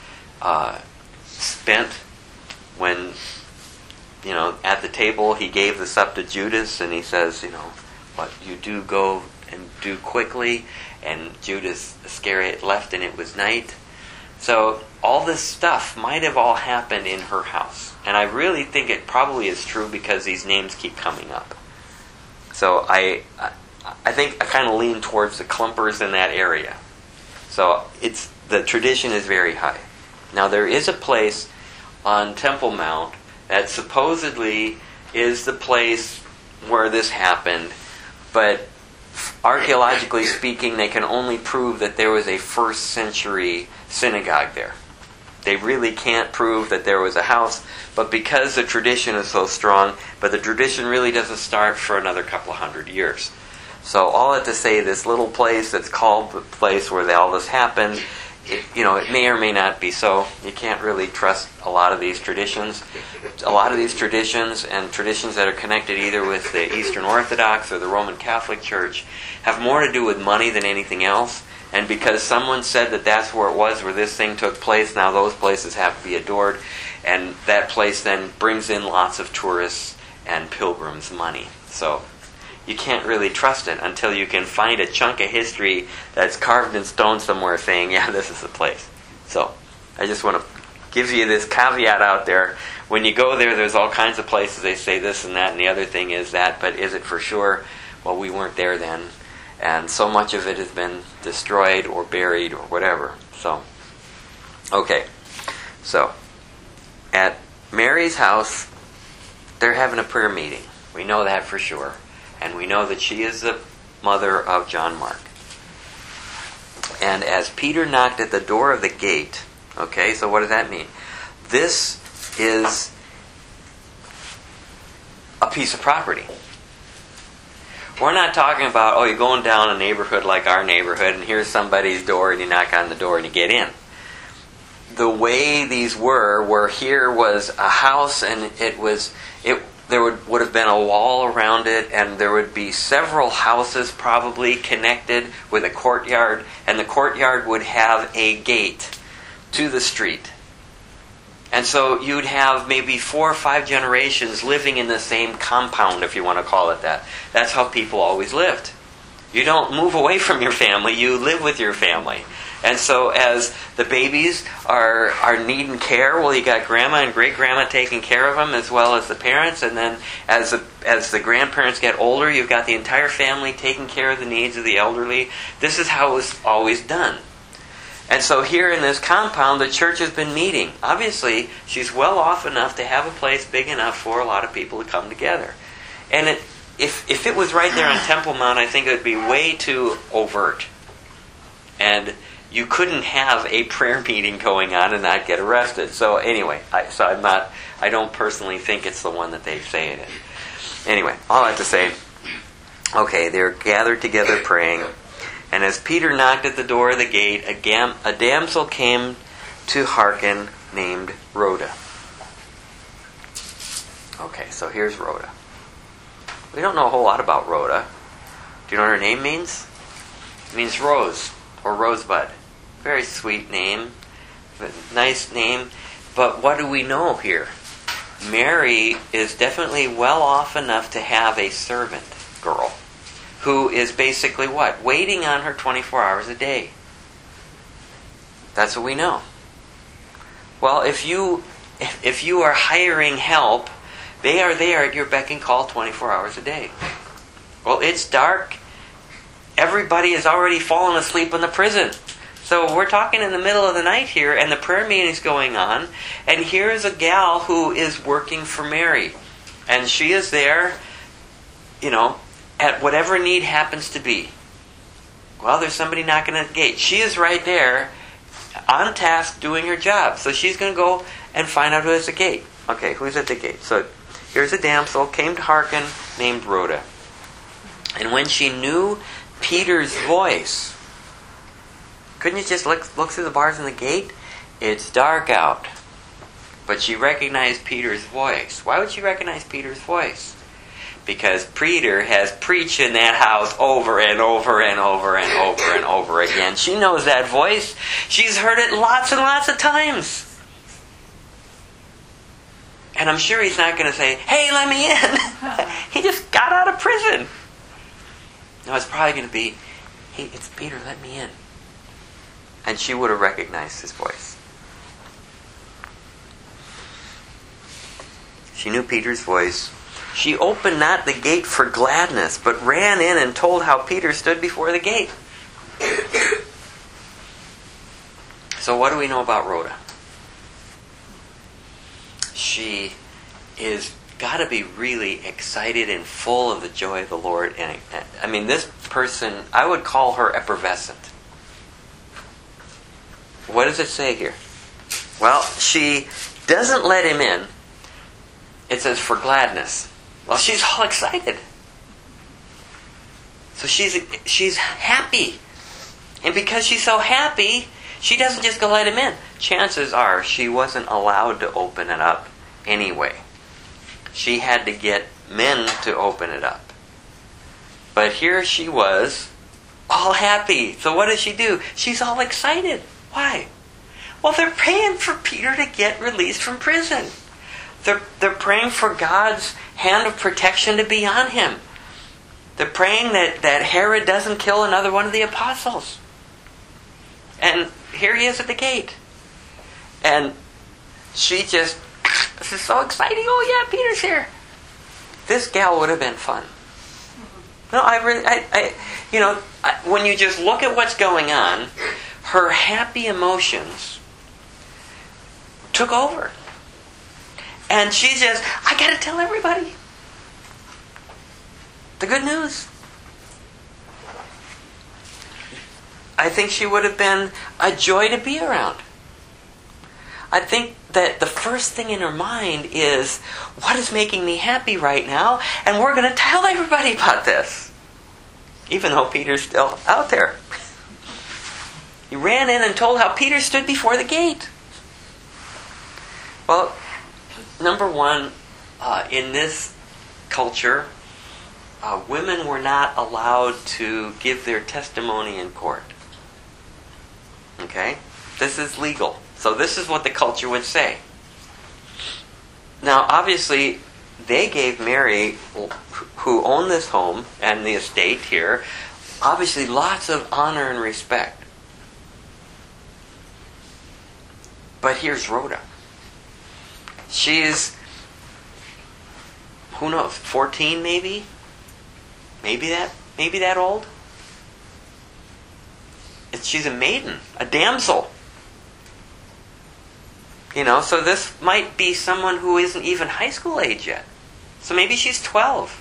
spent, when at the table he gave this up to Judas, and he says, what you do, go and do quickly, and Judas Iscariot left, and it was night. So all this stuff might have all happened in her house, and I really think it probably is true because these names keep coming up. So I think I kind of lean towards the Klumpers in that area. So the tradition is very high. Now there is a place on Temple Mount that supposedly is the place where this happened, but archaeologically speaking, they can only prove that there was a first century synagogue there. They really can't prove that there was a house, but because the tradition is so strong, but the tradition really doesn't start for another couple of hundred years. So all that to say, this little place that's called the place where all this happened, it may or may not be so. You can't really trust a lot of these traditions. A lot of these traditions and traditions that are connected either with the Eastern Orthodox or the Roman Catholic Church have more to do with money than anything else. And because someone said that that's where it was, where this thing took place, now those places have to be adored. And that place then brings in lots of tourists and pilgrims' money. So you can't really trust it until you can find a chunk of history that's carved in stone somewhere saying, yeah, this is the place. So I just want to give you this caveat out there. When you go there, there's all kinds of places they say this and that, and the other thing is that, but is it for sure? Well, we weren't there then. And so much of it has been destroyed or buried or whatever. So, okay. So, at Mary's house, they're having a prayer meeting. We know that for sure. And we know that she is the mother of John Mark. And as Peter knocked at the door of the gate, okay, so what does that mean? This is a piece of property. We're not talking about, you're going down a neighborhood like our neighborhood, and here's somebody's door, and you knock on the door and you get in. The way these were, where here was a house, and there would have been a wall around it, and there would be several houses probably connected with a courtyard, and the courtyard would have a gate to the street. And so you'd have maybe 4 or 5 generations living in the same compound, if you want to call it that. That's how people always lived. You don't move away from your family, you live with your family. And so as the babies are needing care, well, you got grandma and great-grandma taking care of them as well as the parents. And then as the grandparents get older, you've got the entire family taking care of the needs of the elderly. This is how it was always done. And so here in this compound, the church has been meeting. Obviously, she's well off enough to have a place big enough for a lot of people to come together. And if it was right there on Temple Mount, I think it would be way too overt. And you couldn't have a prayer meeting going on and not get arrested. So anyway, I don't personally think it's the one that they say it in. Anyway, all I have to say, okay, they're gathered together praying. And as Peter knocked at the door of the gate, a damsel came to hearken named Rhoda. Okay, so here's Rhoda. We don't know a whole lot about Rhoda. Do you know what her name means? It means rose or rosebud. Very sweet name. Nice name. But what do we know here? Mary is definitely well off enough to have a servant girl who is basically what? Waiting on her 24 hours a day. That's what we know. Well, if you are hiring help, they are there at your beck and call 24 hours a day. Well, it's dark. Everybody has already fallen asleep in the prison. So we're talking in the middle of the night here, and the prayer meeting is going on, and here's a gal who is working for Mary. And she is there, at whatever need happens to be. Well, there's somebody knocking at the gate. She is right there, on task, doing her job. So she's going to go and find out who is at the gate. Okay, who's at the gate? So here's a damsel, came to hearken, named Rhoda. And when she knew Peter's voice, Couldn't you just look through the bars in the gate? It's dark out. But she recognized Peter's voice. Why would she recognize Peter's voice? Because Peter has preached in that house over and over and over and over and over again. She knows that voice. She's heard it lots and lots of times. And I'm sure he's not going to say, "Hey, let me in." He just got out of prison. No, it's probably going to be, "Hey, it's Peter, let me in." And she would have recognized his voice. She knew Peter's voice. She opened not the gate for gladness, but ran in and told how Peter stood before the gate. So what do we know about Rhoda? She is got to be really excited and full of the joy of the Lord. And I mean, this person, I would call her effervescent. What does it say here? Well, she doesn't let him in. It says for gladness. Well, she's all excited. So she's happy. And because she's so happy, she doesn't just go let him in. Chances are she wasn't allowed to open it up anyway. She had to get men to open it up. But here she was, all happy. So what does she do? She's all excited. Why? Well, they're praying for Peter to get released from prison. They're praying for God's hand of protection to be on him. They're praying that Herod doesn't kill another one of the apostles. And here he is at the gate. And this is so exciting. Oh yeah, Peter's here. This gal would have been fun. No, when you just look at what's going on, her happy emotions took over. And she just, I got to tell everybody the good news. I think she would have been a joy to be around. I think that the first thing in her mind is, what is making me happy right now? And we're going to tell everybody about this. Even though Peter's still out there. He ran in and told how Peter stood before the gate. Well, number one, in this culture, women were not allowed to give their testimony in court. Okay? This is legal. So this is what the culture would say. Now, obviously, they gave Mary, who owned this home and the estate here, obviously lots of honor and respect. But here's Rhoda. She's, who knows, 14 maybe? Maybe that old? She's a maiden, a damsel. So this might be someone who isn't even high school age yet. So maybe she's 12.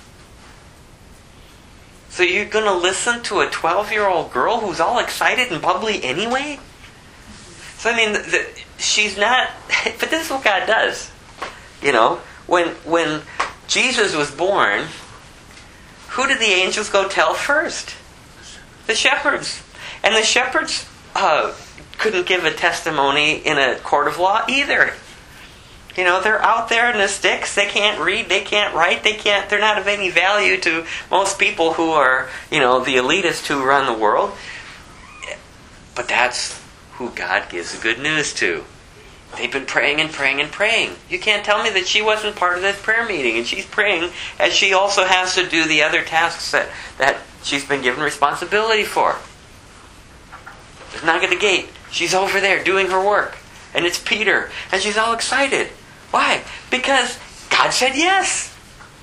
So you're going to listen to a 12-year-old girl who's all excited and bubbly anyway? So I mean, she's not, but this is what God does. When Jesus was born, who did the angels go tell first? The shepherds. And the shepherds couldn't give a testimony in a court of law either. They're out there in the sticks. They can't read. They can't write. They're not of any value to most people who are, the elitists who run the world. But that's who God gives the good news to. They've been praying and praying and praying. You can't tell me that she wasn't part of this prayer meeting. And she's praying as she also has to do the other tasks that she's been given responsibility for. There's a knock at the gate. She's over there doing her work. And it's Peter. And she's all excited. Why? Because God said yes.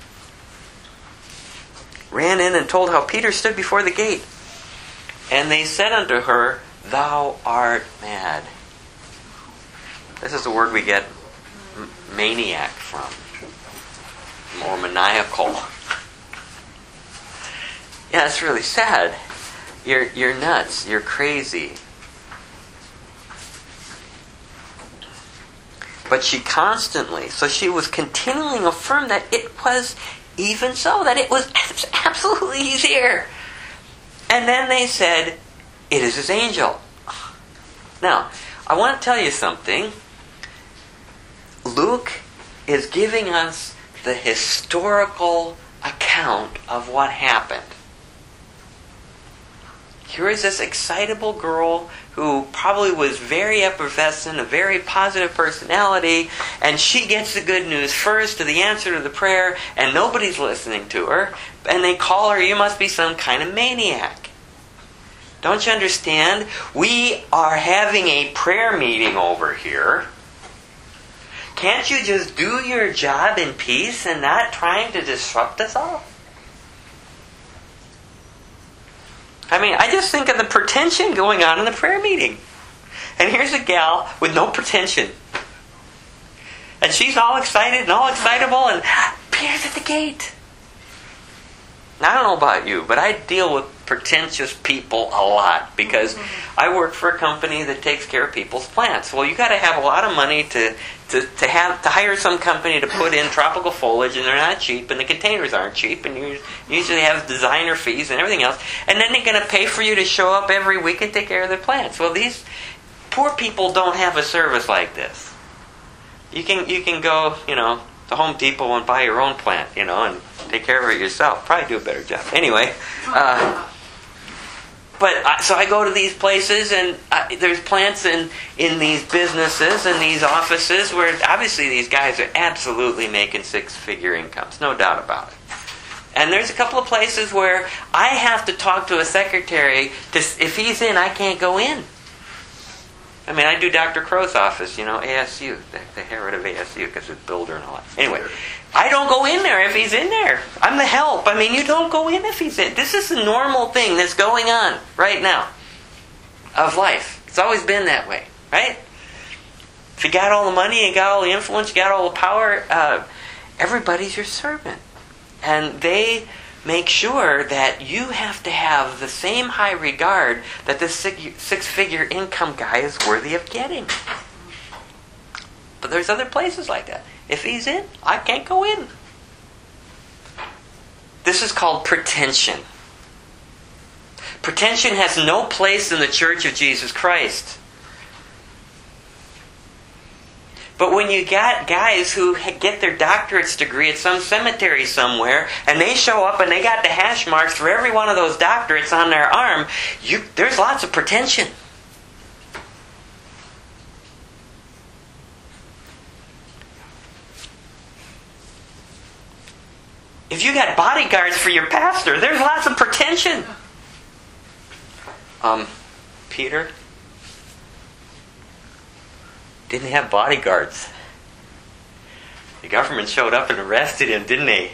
Ran in and told how Peter stood before the gate. And they said unto her, Thou art mad. This is the word we get maniac from. Or maniacal. Yeah, it's really sad. You're nuts. You're crazy. But she was continually affirmed that it was even so, that it was absolutely he's here. And then they said, it is his angel. Now, I want to tell you something. Luke is giving us the historical account of what happened. Here is this excitable girl who probably was very effervescent, a very positive personality, and she gets the good news first, to the answer to the prayer, and nobody's listening to her, and they call her, "You must be some kind of maniac." Don't you understand? We are having a prayer meeting over here. Can't you just do your job in peace and not trying to disrupt us all? I mean, I just think of the pretension going on in the prayer meeting. And here's a gal with no pretension. And she's all excited and all excitable, and Peter's at the gate. Now, I don't know about you, but I deal with pretentious people a lot because I work for a company that takes care of people's plants. Well, you got to have a lot of money to hire some company to put in tropical foliage, and they're not cheap, and the containers aren't cheap, and you usually have designer fees and everything else. And then they're going to pay for you to show up every week and take care of their plants. Well, these poor people don't have a service like this. You can go, to Home Depot and buy your own plant, and take care of it yourself. Probably do a better job. Anyway, so I go to these places, and there's plants in these businesses and these offices where obviously these guys are absolutely making six-figure incomes, no doubt about it. And there's a couple of places where I have to talk to a secretary if he's in, I can't go in. I mean, I do Dr. Crow's office, ASU, the head of ASU, because it's builder and all that. Anyway, I don't go in there if he's in there. I'm the help. I mean, you don't go in if he's in. This is the normal thing that's going on right now of life. It's always been that way, right? If you got all the money, you got all the influence, you got all the power, everybody's your servant. And they make sure that you have to have the same high regard that this six-figure income guy is worthy of getting. But there's other places like that. If he's in, I can't go in. This is called pretension. Pretension has no place in the Church of Jesus Christ. But when you got guys who get their doctorate's degree at some cemetery somewhere, and they show up and they got the hash marks for every one of those doctorates on their arm, there's lots of pretension. If you got bodyguards for your pastor, there's lots of pretension. Peter didn't have bodyguards. The government showed up and arrested him, didn't they?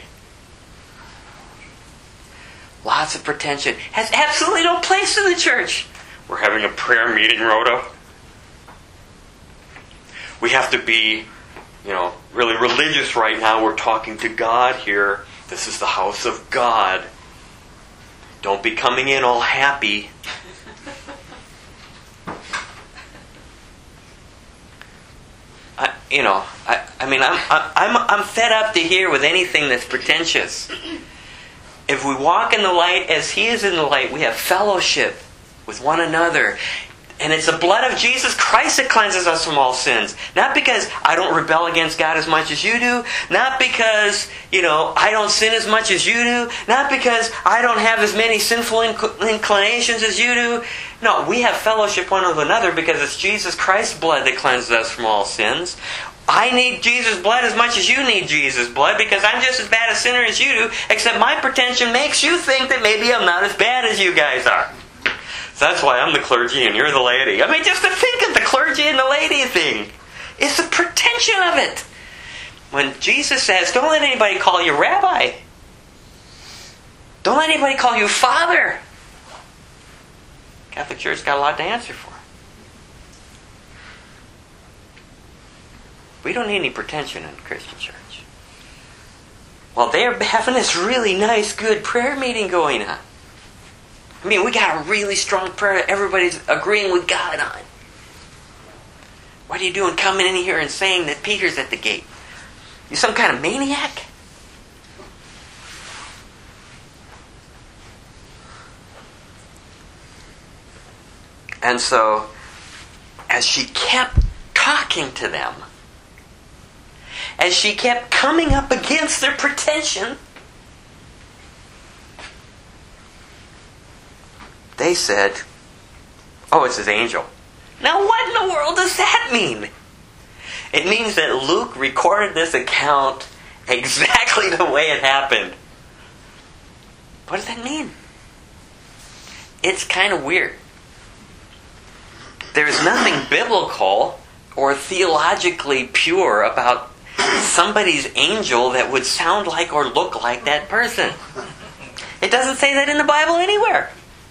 Lots of pretension. Has absolutely no place in the church. We're having a prayer meeting, Rhoda. We have to be, really religious right now. We're talking to God here. This is the house of God. Don't be coming in all happy. I'm fed up to here with anything that's pretentious. If we walk in the light as He is in the light, we have fellowship with one another. And it's the blood of Jesus Christ that cleanses us from all sins. Not because I don't rebel against God as much as you do. Not because, I don't sin as much as you do. Not because I don't have as many sinful inclinations as you do. No, we have fellowship one with another because it's Jesus Christ's blood that cleanses us from all sins. I need Jesus' blood as much as you need Jesus' blood because I'm just as bad a sinner as you do, except my pretension makes you think that maybe I'm not as bad as you guys are. So that's why I'm the clergy and you're the laity. I mean, just to think of the clergy and the laity thing. It's the pretension of it. When Jesus says, don't let anybody call you rabbi. Don't let anybody call you father. Catholic Church got a lot to answer for. We don't need any pretension in the Christian church. Well, they're having this really nice, good prayer meeting going on. I mean, we got a really strong prayer everybody's agreeing with God on. What are you doing coming in here and saying that Peter's at the gate? You some kind of maniac? And so, as she kept talking to them, as she kept coming up against their pretension, they said, "Oh, it's his angel." Now what in the world does that mean? It means that Luke recorded this account exactly the way it happened. What does that mean? It's kind of weird. There's nothing biblical or theologically pure about somebody's angel that would sound like or look like that person. It doesn't say that in the Bible anywhere.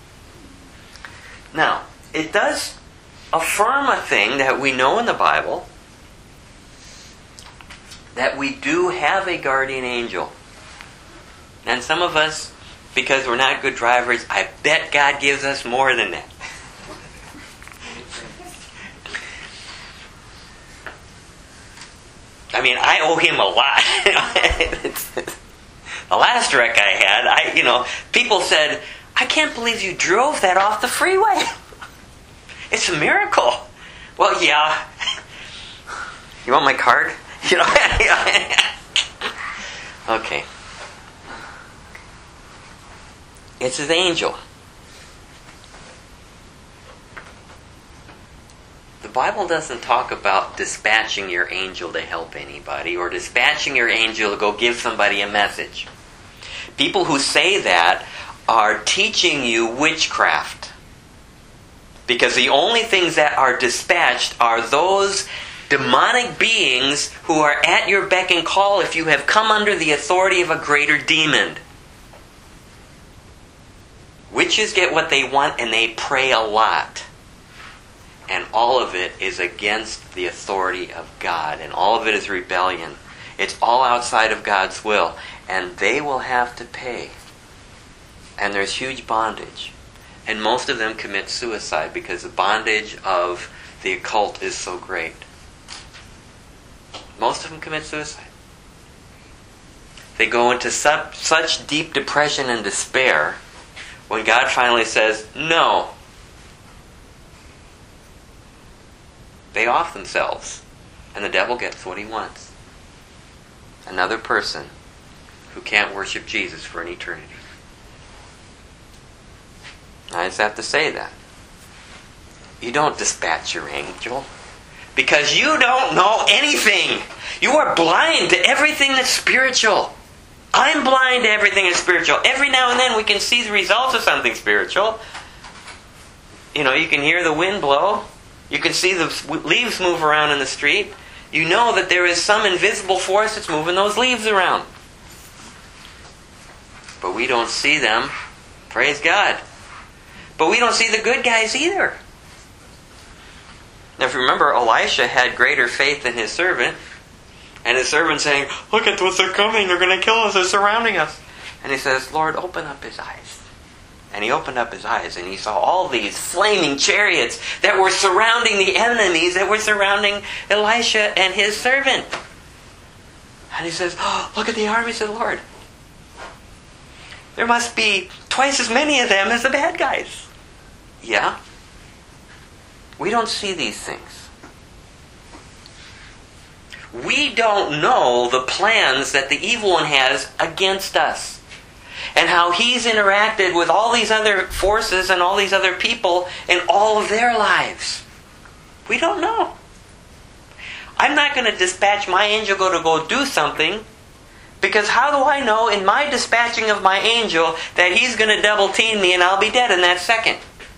Now, it does affirm a thing that we know in the Bible, that we do have a guardian angel. And some of us, because we're not good drivers, I bet God gives us more than that. I mean, I owe him a lot. The last wreck I had, people said, "I can't believe you drove that off the freeway. It's a miracle." Well, yeah. You want my card? Okay. It's his angel. The Bible doesn't talk about dispatching your angel to help anybody or dispatching your angel to go give somebody a message. People who say that are teaching you witchcraft. Because the only things that are dispatched are those demonic beings who are at your beck and call if you have come under the authority of a greater demon. Witches get what they want and they pray a lot. And all of it is against the authority of God. And all of it is rebellion. It's all outside of God's will. And they will have to pay. And there's huge bondage. And most of them commit suicide because the bondage of the occult is so great. Most of them commit suicide. They go into such deep depression and despair when God finally says, "No." They off themselves. And the devil gets what he wants. Another person who can't worship Jesus for an eternity. I just have to say that. You don't dispatch your angel. Because you don't know anything. You are blind to everything that's spiritual. I'm blind to everything that's spiritual. Every now and then we can see the results of something spiritual. You can hear the wind blow. You can see the leaves move around in the street. You know that there is some invisible force that's moving those leaves around. But we don't see them. Praise God. But we don't see the good guys either. Now if you remember, Elisha had greater faith than his servant. And his servant saying, "Look at what they're coming. They're going to kill us. They're surrounding us." And he says, "Lord, open up his eyes." And he opened up his eyes and he saw all these flaming chariots that were surrounding the enemies that were surrounding Elisha and his servant. And he says, "Oh, look at the armies of the Lord. There must be twice as many of them as the bad guys." Yeah. We don't see these things. We don't know the plans that the evil one has against us. And how he's interacted with all these other forces and all these other people in all of their lives. We don't know. I'm not going to dispatch my angel to go do something, because how do I know in my dispatching of my angel that he's going to double team me and I'll be dead in that second?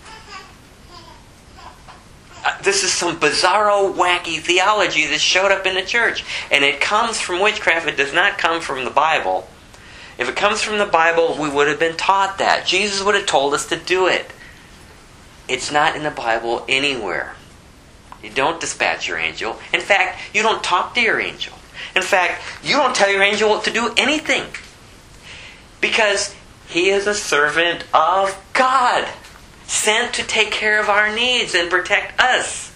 This is some bizarro, wacky theology that showed up in the church. And it comes from witchcraft. It does not come from the Bible. If it comes from the Bible, we would have been taught that. Jesus would have told us to do it. It's not in the Bible anywhere. You don't dispatch your angel. In fact, you don't talk to your angel. In fact, you don't tell your angel to do anything. Because he is a servant of God, sent to take care of our needs and protect us.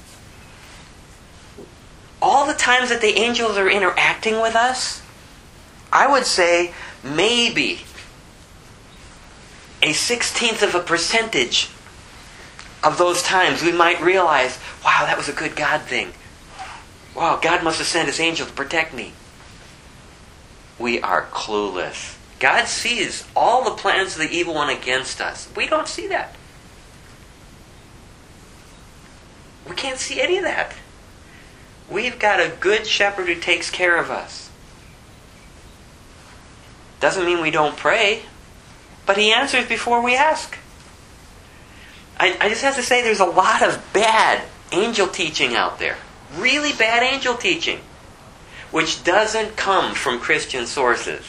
All the times that the angels are interacting with us, I would say maybe a 1/16 of a percentage of those times, we might realize, wow, that was a good God thing. Wow, God must have sent His angel to protect me. We are clueless. God sees all the plans of the evil one against us. We don't see that. We can't see any of that. We've got a good shepherd who takes care of us. Doesn't mean we don't pray, but He answers before we ask. I just have to say there's a lot of bad angel teaching out there. Really bad angel teaching, which doesn't come from Christian sources.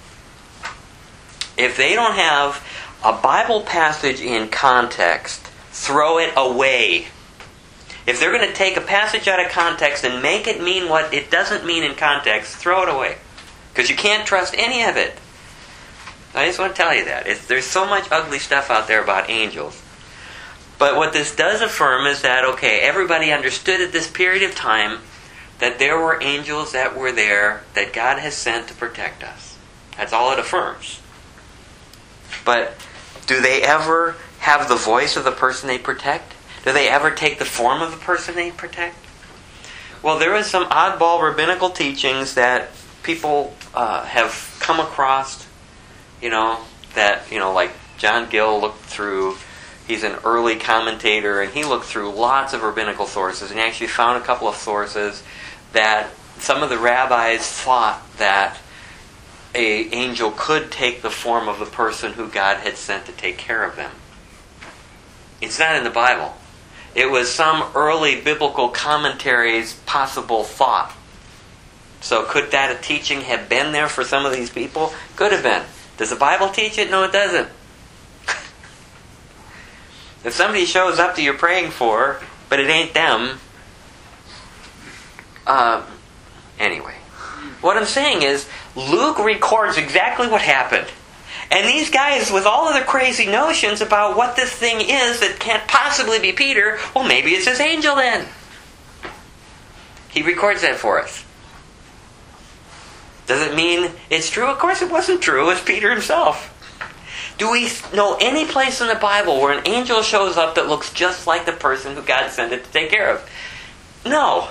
If they don't have a Bible passage in context, throw it away. If they're going to take a passage out of context and make it mean what it doesn't mean in context, throw it away. Because you can't trust any of it. I just want to tell you that. There's so much ugly stuff out there about angels. But what this does affirm is that, okay, everybody understood at this period of time that there were angels that were there that God has sent to protect us. That's all it affirms. But do they ever have the voice of the person they protect? Do they ever take the form of the person they protect? Well, there is some oddball rabbinical teachings that people have come across, like John Gill looked through. He's an early commentator, and he looked through lots of rabbinical sources, and he actually found a couple of sources that some of the rabbis thought that an angel could take the form of the person who God had sent to take care of them. It's not in the Bible. It was some early biblical commentary's possible thought. So could that teaching have been there for some of these people? Could have been. Does the Bible teach it? No, it doesn't. If somebody shows up that you're praying for, but it ain't them, anyway. What I'm saying is, Luke records exactly what happened. And these guys, with all of their crazy notions about what this thing is that can't possibly be Peter, well, maybe it's his angel then. He records that for us. Does it mean it's true? Of course it wasn't true. It's Peter himself. Do we know any place in the Bible where an angel shows up that looks just like the person who God sent it to take care of? No.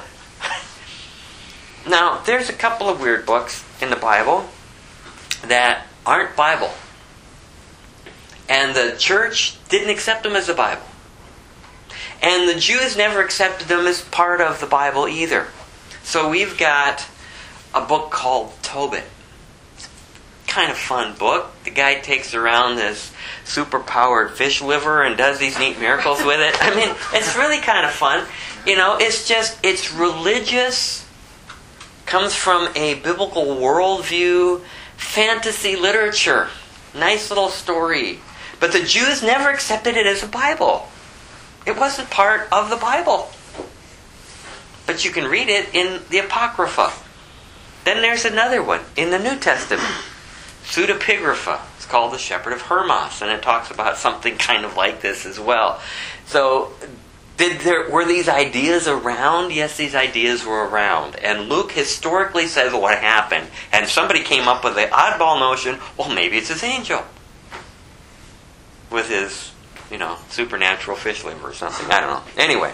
Now, there's a couple of weird books in the Bible that aren't Bible. And the church didn't accept them as the Bible. And the Jews never accepted them as part of the Bible either. So we've got a book called Tobit. Kind of fun book. The guy takes around this super-powered fish liver and does these neat miracles with it. I mean, it's really kind of fun. It's religious, comes from a biblical worldview, fantasy literature. Nice little story. But the Jews never accepted it as a Bible. It wasn't part of the Bible. But you can read it in the Apocrypha. Then there's another one in the New Testament. Pseudepigrapha. It's called The Shepherd of Hermas, and it talks about something kind of like this as well. So, were these ideas around? Yes, these ideas were around. And Luke historically says what happened. And somebody came up with the oddball notion, well, maybe it's his angel. With his, supernatural fish liver or something. I don't know. Anyway.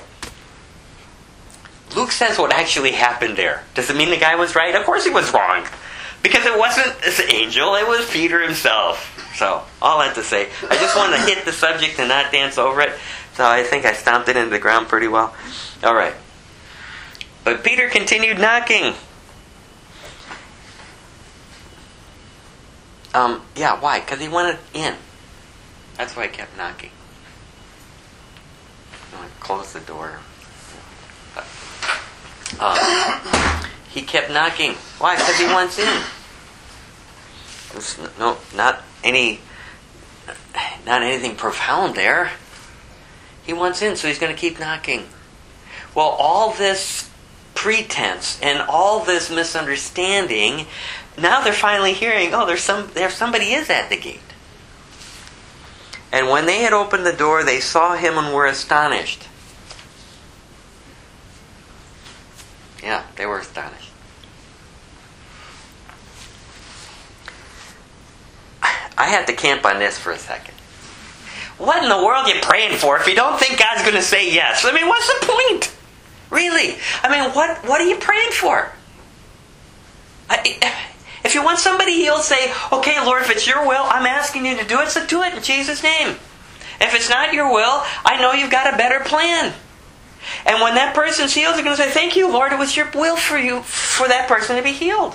Luke says what actually happened there. Does it mean the guy was right? Of course he was wrong. Because it wasn't this angel, it was Peter himself. So, all that to say, I just wanted to hit the subject and not dance over it. So I think I stomped it into the ground pretty well. Alright. But Peter continued knocking. Why? Because he wanted in. That's why he kept knocking. I'm going to close the door. He kept knocking. Why? Because he wants in. There's not anything profound there. He wants in, so he's going to keep knocking. Well, all this pretense and all this misunderstanding, now they're finally hearing, somebody is at the gate. And when they had opened the door, they saw him and were astonished. Yeah, they were astonished. I had to camp on this for a second. What in the world are you praying for if you don't think God's going to say yes? I mean, what's the point? Really? I mean, what are you praying for? If you want somebody healed, say, okay, Lord, if it's your will, I'm asking you to do it, so do it in Jesus' name. If it's not your will, I know you've got a better plan. And when that person's healed, they're going to say, thank you, Lord, it was your will for that person to be healed.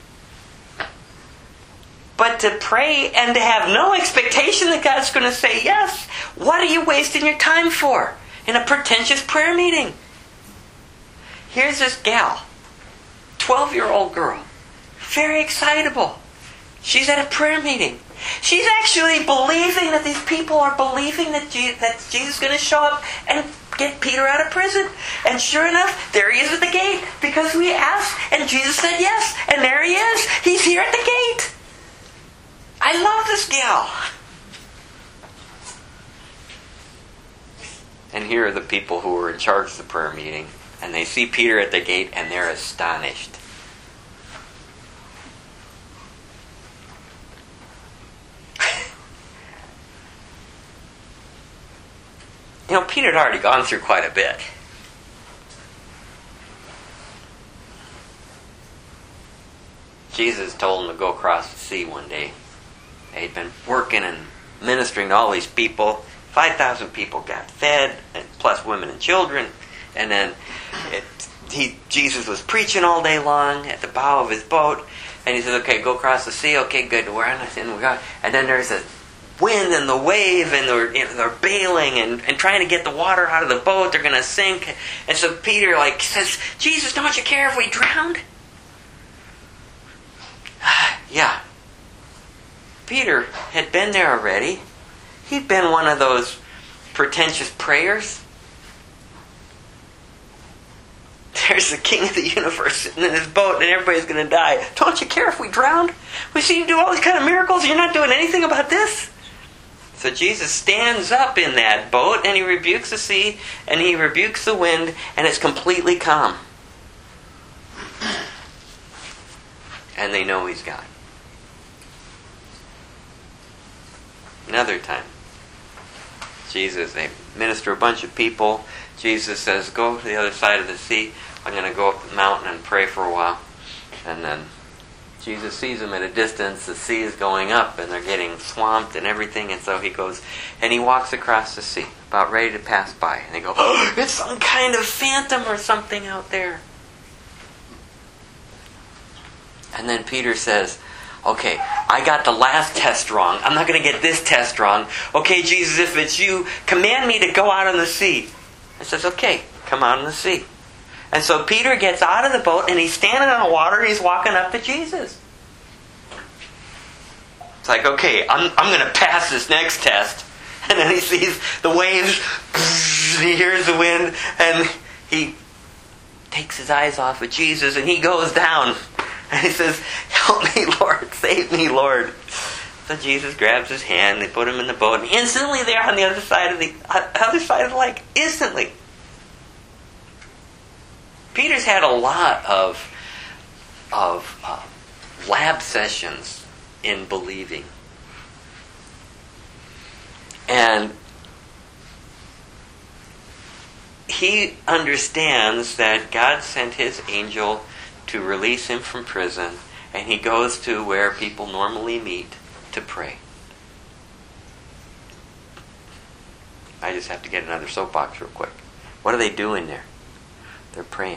But to pray and to have no expectation that God's going to say yes, what are you wasting your time for in a pretentious prayer meeting? Here's this gal, 12-year-old girl, very excitable. She's at a prayer meeting. She's actually believing that these people are believing that Jesus is going to show up and get Peter out of prison. And sure enough, there he is at the gate because we asked and Jesus said yes. And there he is. He's here at the gate. I love this gal. And here are the people who were in charge of the prayer meeting. And they see Peter at the gate and they're astonished. You know, Peter had already gone through quite a bit. Jesus told him to go across the sea one day. They'd been working and ministering to all these people. 5,000 people got fed, plus women and children. And then Jesus was preaching all day long at the bow of his boat. And he said, okay, go across the sea. Okay, good. We're on it. And then there's a wind and the wave, and they're bailing and trying to get the water out of the boat. They're going to sink. And so Peter says, Jesus, don't you care if we drowned? Yeah. Peter had been there already. He'd been one of those pretentious prayers. There's the king of the universe sitting in his boat and everybody's going to die. Don't you care if we drowned? We see you do all these kind of miracles and you're not doing anything about this? So Jesus stands up in that boat and he rebukes the sea and he rebukes the wind and it's completely calm. And they know he's God. Another time, they minister a bunch of people. Jesus says, go to the other side of the sea. I'm going to go up the mountain and pray for a while. And then Jesus sees them at a distance. The sea is going up and they're getting swamped and everything. And so he goes and he walks across the sea, about ready to pass by. And they go, oh, it's some kind of phantom or something out there. And then Peter says, okay, I got the last test wrong. I'm not going to get this test wrong. Okay, Jesus, if it's you, command me to go out on the sea. He says, okay, come out on the sea. And so Peter gets out of the boat and he's standing on the water and he's walking up to Jesus. It's like, okay, I'm going to pass this next test. And then he sees the waves, and he hears the wind, and he takes his eyes off of Jesus and he goes down. And he says, help me, Lord, save me, Lord. So Jesus grabs his hand, they put him in the boat, and instantly they're on the other side of the lake. Instantly. Peter's had a lot of lab sessions in believing. And he understands that God sent his angel to release him from prison, and he goes to where people normally meet to pray. I just have to get another soapbox real quick. What are they doing there? They're praying.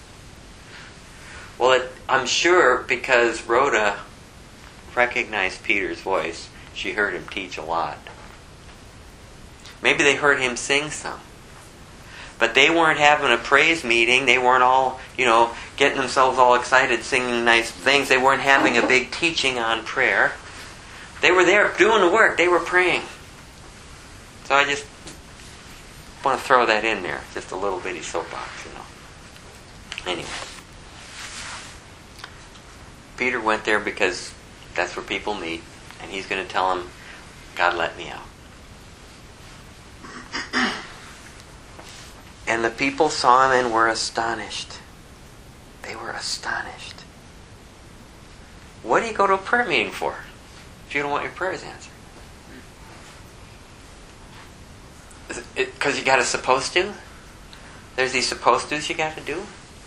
Well, I'm sure because Rhoda recognized Peter's voice, she heard him teach a lot. Maybe they heard him sing some. But they weren't having a praise meeting. They weren't all, getting themselves all excited, singing nice things. They weren't having a big teaching on prayer. They were there doing the work. They were praying. So I just want to throw that in there. Just a little bitty soapbox, Anyway. Peter went there because that's where people meet. And he's going to tell them, God let me out. And the people saw him and were astonished. They were astonished. What do you go to a prayer meeting for if you don't want your prayers answered? Because you got to supposed to? There's these supposed to's you got to do?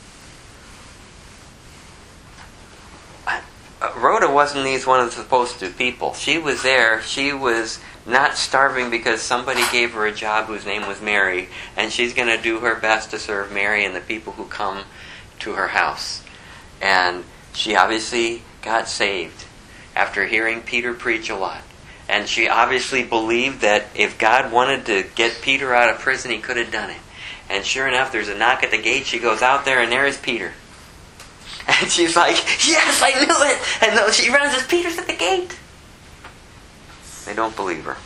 Rhoda wasn't one of the supposed to people. She was there. She was not starving because somebody gave her a job whose name was Mary, and she's going to do her best to serve Mary and the people who come to her house. And she obviously got saved after hearing Peter preach a lot. And she obviously believed that if God wanted to get Peter out of prison, he could have done it. And sure enough, there's a knock at the gate. She goes out there, and there is Peter. And she's like, yes, I knew it! And she runs as Peter's at the gate. They don't believe her.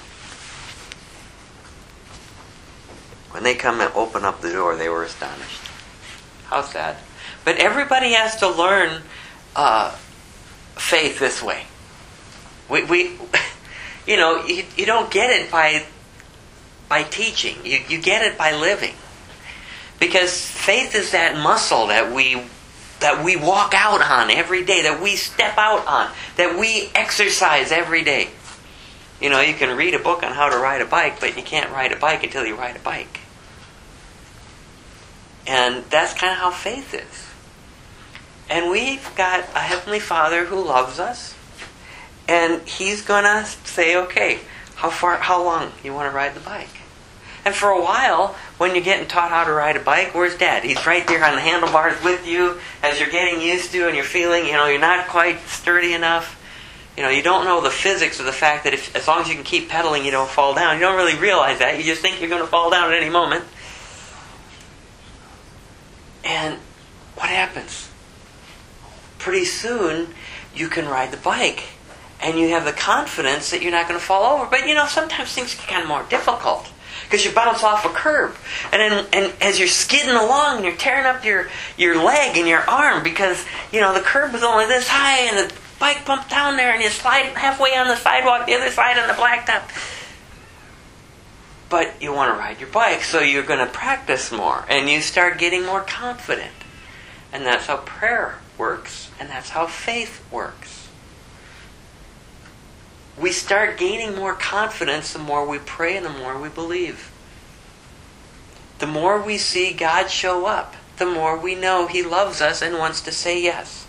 When they come and open up the door, they were astonished. How sad. But everybody has to learn faith this way. We you know, you don't get it by teaching. You get it by living. Because faith is that muscle that we walk out on every day, that we step out on, that we exercise every day. You know, you can read a book on how to ride a bike, but you can't ride a bike until you ride a bike. And that's kind of how faith is. And we've got a Heavenly Father who loves us, and He's going to say, okay, how long you want to ride the bike? And for a while, when you're getting taught how to ride a bike, where's Dad? He's right there on the handlebars with you as you're getting used to, and you're feeling, you know, you're not quite sturdy enough. You know, you don't know the physics of the fact that as long as you can keep pedaling, you don't fall down. You don't really realize that. You just think you're going to fall down at any moment. And what happens? Pretty soon, you can ride the bike. And you have the confidence that you're not going to fall over. But, you know, sometimes things get kind of more difficult. Because you bounce off a curb. And as you're skidding along, and you're tearing up your leg and your arm because, you know, the curb was only this high and the bike bumped down there and you slide halfway on the sidewalk, the other side on the blacktop. But you want to ride your bike, so you're going to practice more. And you start getting more confident. And that's how prayer works. And that's how faith works. We start gaining more confidence the more we pray and the more we believe. The more we see God show up, the more we know He loves us and wants to say yes.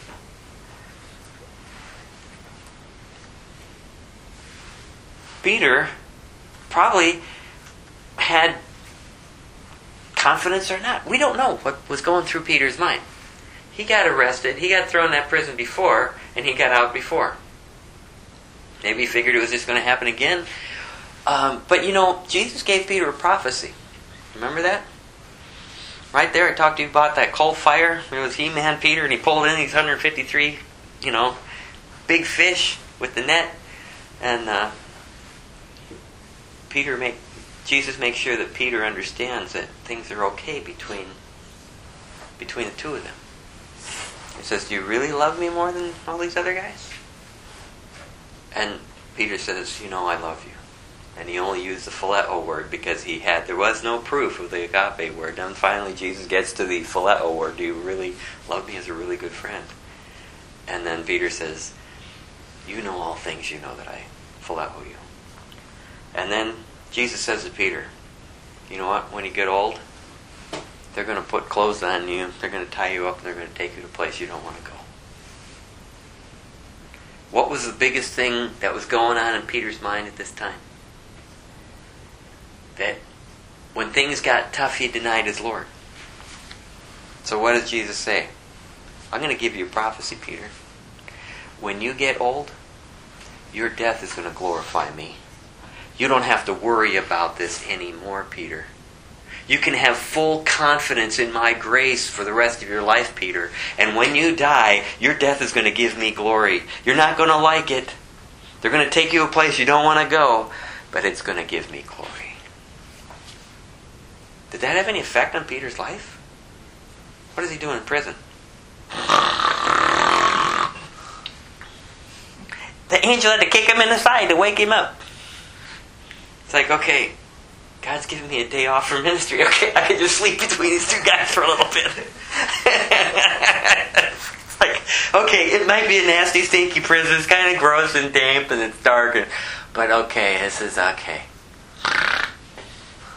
Peter probably had confidence or not. We don't know what was going through Peter's mind. He got arrested, he got thrown in that prison before, and he got out before. Maybe he figured it was just going to happen again. But you know, Jesus gave Peter a prophecy. Remember that? Right there, I talked to you about that coal fire. It was He-Man Peter, and he pulled in these 153, you know, big fish with the net. And Jesus makes sure that Peter understands that things are okay between the two of them. He says, do you really love me more than all these other guys? And Peter says, you know, I love you. And he only used the phileo word because there was no proof of the agape word. And finally Jesus gets to the phileo word. Do you really love me as a really good friend? And then Peter says, you know all things, you know that I phileo you. And then Jesus says to Peter, you know what, when you get old, they're going to put clothes on you, they're going to tie you up, and they're going to take you to a place you don't want to go. What was the biggest thing that was going on in Peter's mind at this time? That when things got tough, he denied his Lord. So what does Jesus say? I'm going to give you a prophecy, Peter. When you get old, your death is going to glorify me. You don't have to worry about this anymore, Peter. You can have full confidence in my grace for the rest of your life, Peter. And when you die, your death is going to give me glory. You're not going to like it. They're going to take you a place you don't want to go, but it's going to give me glory. Did that have any effect on Peter's life? What is he doing in prison? The angel had to kick him in the side to wake him up. It's like, okay, God's giving me a day off from ministry. Okay, I can just sleep between these two guys for a little bit. It's like, okay, it might be a nasty, stinky prison. It's kind of gross and damp and it's dark. But okay, this is okay.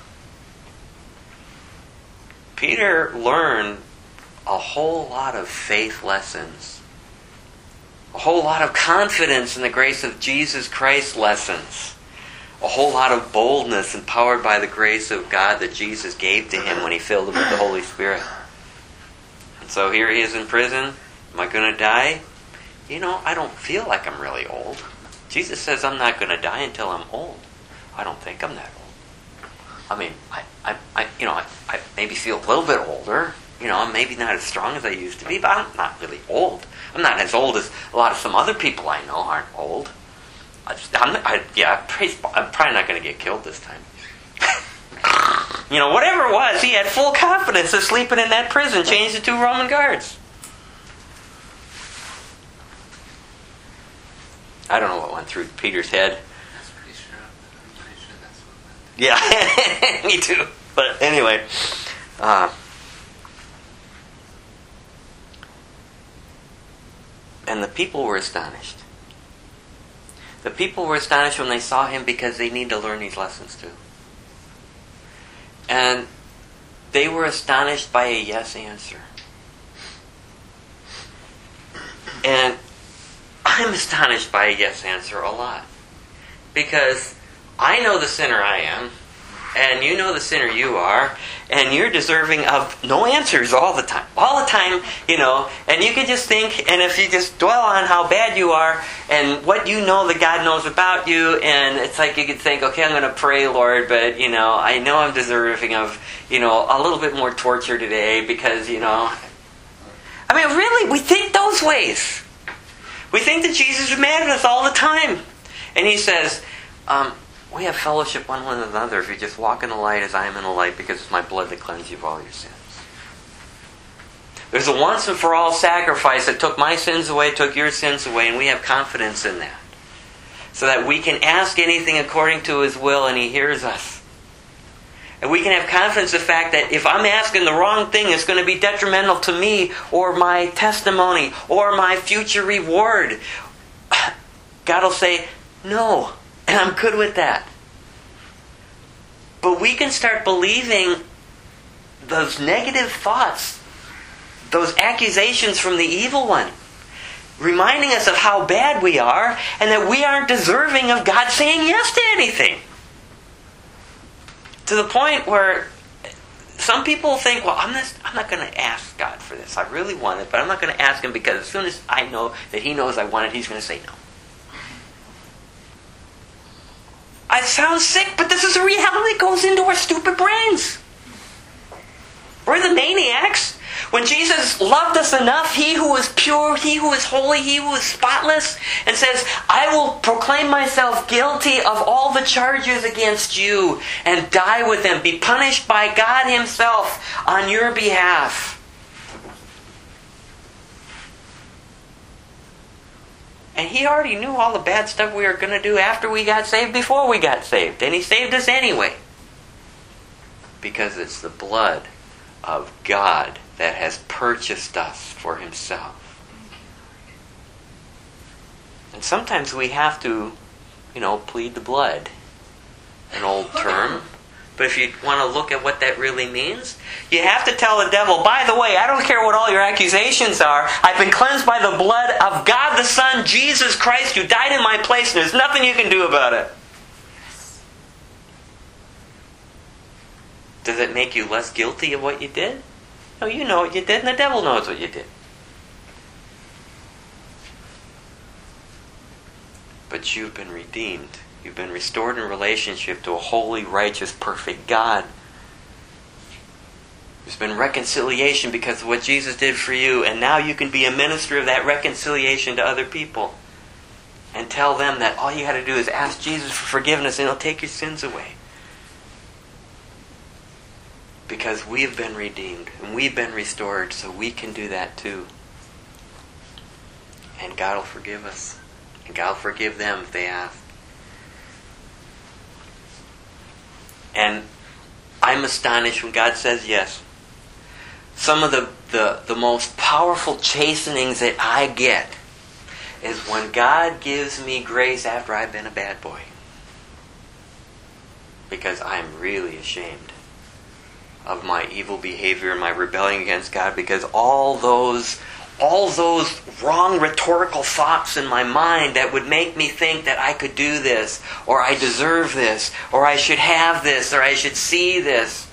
Peter learned a whole lot of faith lessons. A whole lot of confidence in the grace of Jesus Christ lessons. A whole lot of boldness empowered by the grace of God that Jesus gave to him when he filled him with the Holy Spirit. And so here he is in prison. Am I going to die? I don't feel like I'm really old. Jesus says I'm not going to die until I'm old. I don't think I'm that old. I mean, I maybe feel a little bit older. I'm maybe not as strong as I used to be, but I'm not really old. I'm not as old as a lot of some other people I know aren't old. I'm probably not going to get killed this time. Whatever it was, he had full confidence that sleeping in that prison changed the 2 Roman guards. I don't know what went through Peter's head. I'm pretty sure that's what went Yeah, me too. But anyway, and the people were astonished. The people were astonished when they saw him because they need to learn these lessons too. And they were astonished by a yes answer. And I'm astonished by a yes answer a lot. Because I know the sinner I am, and you know the sinner you are, and you're deserving of no answers all the time. All the time, and you can just think, and if you just dwell on how bad you are, and what you know that God knows about you, and it's like you could think, okay, I'm going to pray, Lord, but, I know I'm deserving of, a little bit more torture today, because, really, we think those ways. We think that Jesus is mad at us all the time. And he says, we have fellowship one with another if you just walk in the light as I am in the light, because it's my blood that cleanses you of all your sins. There's a once and for all sacrifice that took my sins away, took your sins away, and we have confidence in that. So that we can ask anything according to His will and He hears us. And we can have confidence in the fact that if I'm asking the wrong thing, it's going to be detrimental to me or my testimony or my future reward. God will say, no, and I'm good with that. But we can start believing those negative thoughts, those accusations from the evil one, reminding us of how bad we are and that we aren't deserving of God saying yes to anything. To the point where some people think, well, I'm not going to ask God for this. I really want it, but I'm not going to ask Him because as soon as I know that He knows I want it, He's going to say no. I sound sick, but this is a reality that goes into our stupid brains. We're the maniacs. When Jesus loved us enough, He who is pure, He who is holy, He who is spotless, and says, I will proclaim myself guilty of all the charges against you and die with them, be punished by God Himself on your behalf. And He already knew all the bad stuff we were going to do after we got saved, before we got saved. And He saved us anyway. Because it's the blood of God that has purchased us for Himself. And sometimes we have to, plead the blood. An old term. But if you want to look at what that really means, you have to tell the devil, by the way, I don't care what all your accusations are. I've been cleansed by the blood of God the Son, Jesus Christ, who died in my place, and there's nothing you can do about it. Does it make you less guilty of what you did? No, you know what you did, and the devil knows what you did. But you've been redeemed. You've been restored in relationship to a holy, righteous, perfect God. There's been reconciliation because of what Jesus did for you, and now you can be a minister of that reconciliation to other people. And tell them that all you got to do is ask Jesus for forgiveness and He'll take your sins away. Because we've been redeemed and we've been restored, so we can do that too. And God will forgive us. And God will forgive them if they ask. And I'm astonished when God says yes. Some of the most powerful chastenings that I get is when God gives me grace after I've been a bad boy. Because I'm really ashamed. of my evil behavior and my rebelling against God, because all those wrong rhetorical thoughts in my mind that would make me think that I could do this, or I deserve this, or I should have this, or I should see this,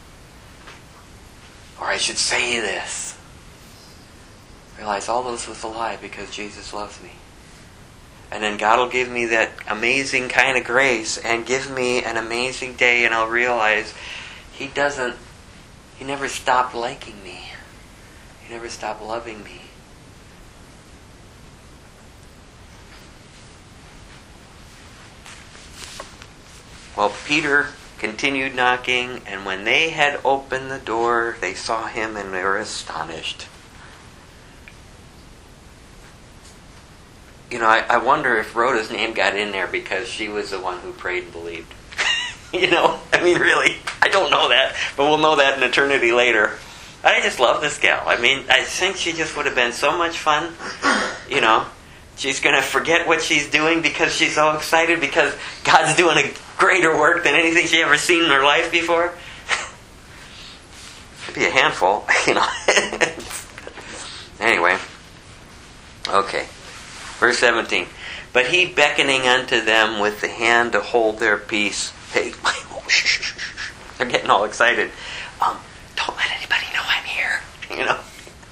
or I should say this. Realize all those was a lie, because Jesus loves me. And then God will give me that amazing kind of grace and give me an amazing day, and I'll realize He never stopped liking me. He never stopped loving me. Well, Peter continued knocking, and when they had opened the door, they saw him and they were astonished. You know, I wonder if Rhoda's name got in there because she was the one who prayed and believed. You know, I mean, really, I don't know that, but we'll know that in eternity later. I just love this gal. I mean, I think she just would have been so much fun. You know, she's going to forget what she's doing because she's so excited because God's doing a greater work than anything she ever seen in her life before. It'd be a handful, you know. Anyway, okay. Verse 17. But he, beckoning unto them with the hand to hold their peace. Hey, they're getting all excited. Don't let anybody know I'm here. You know.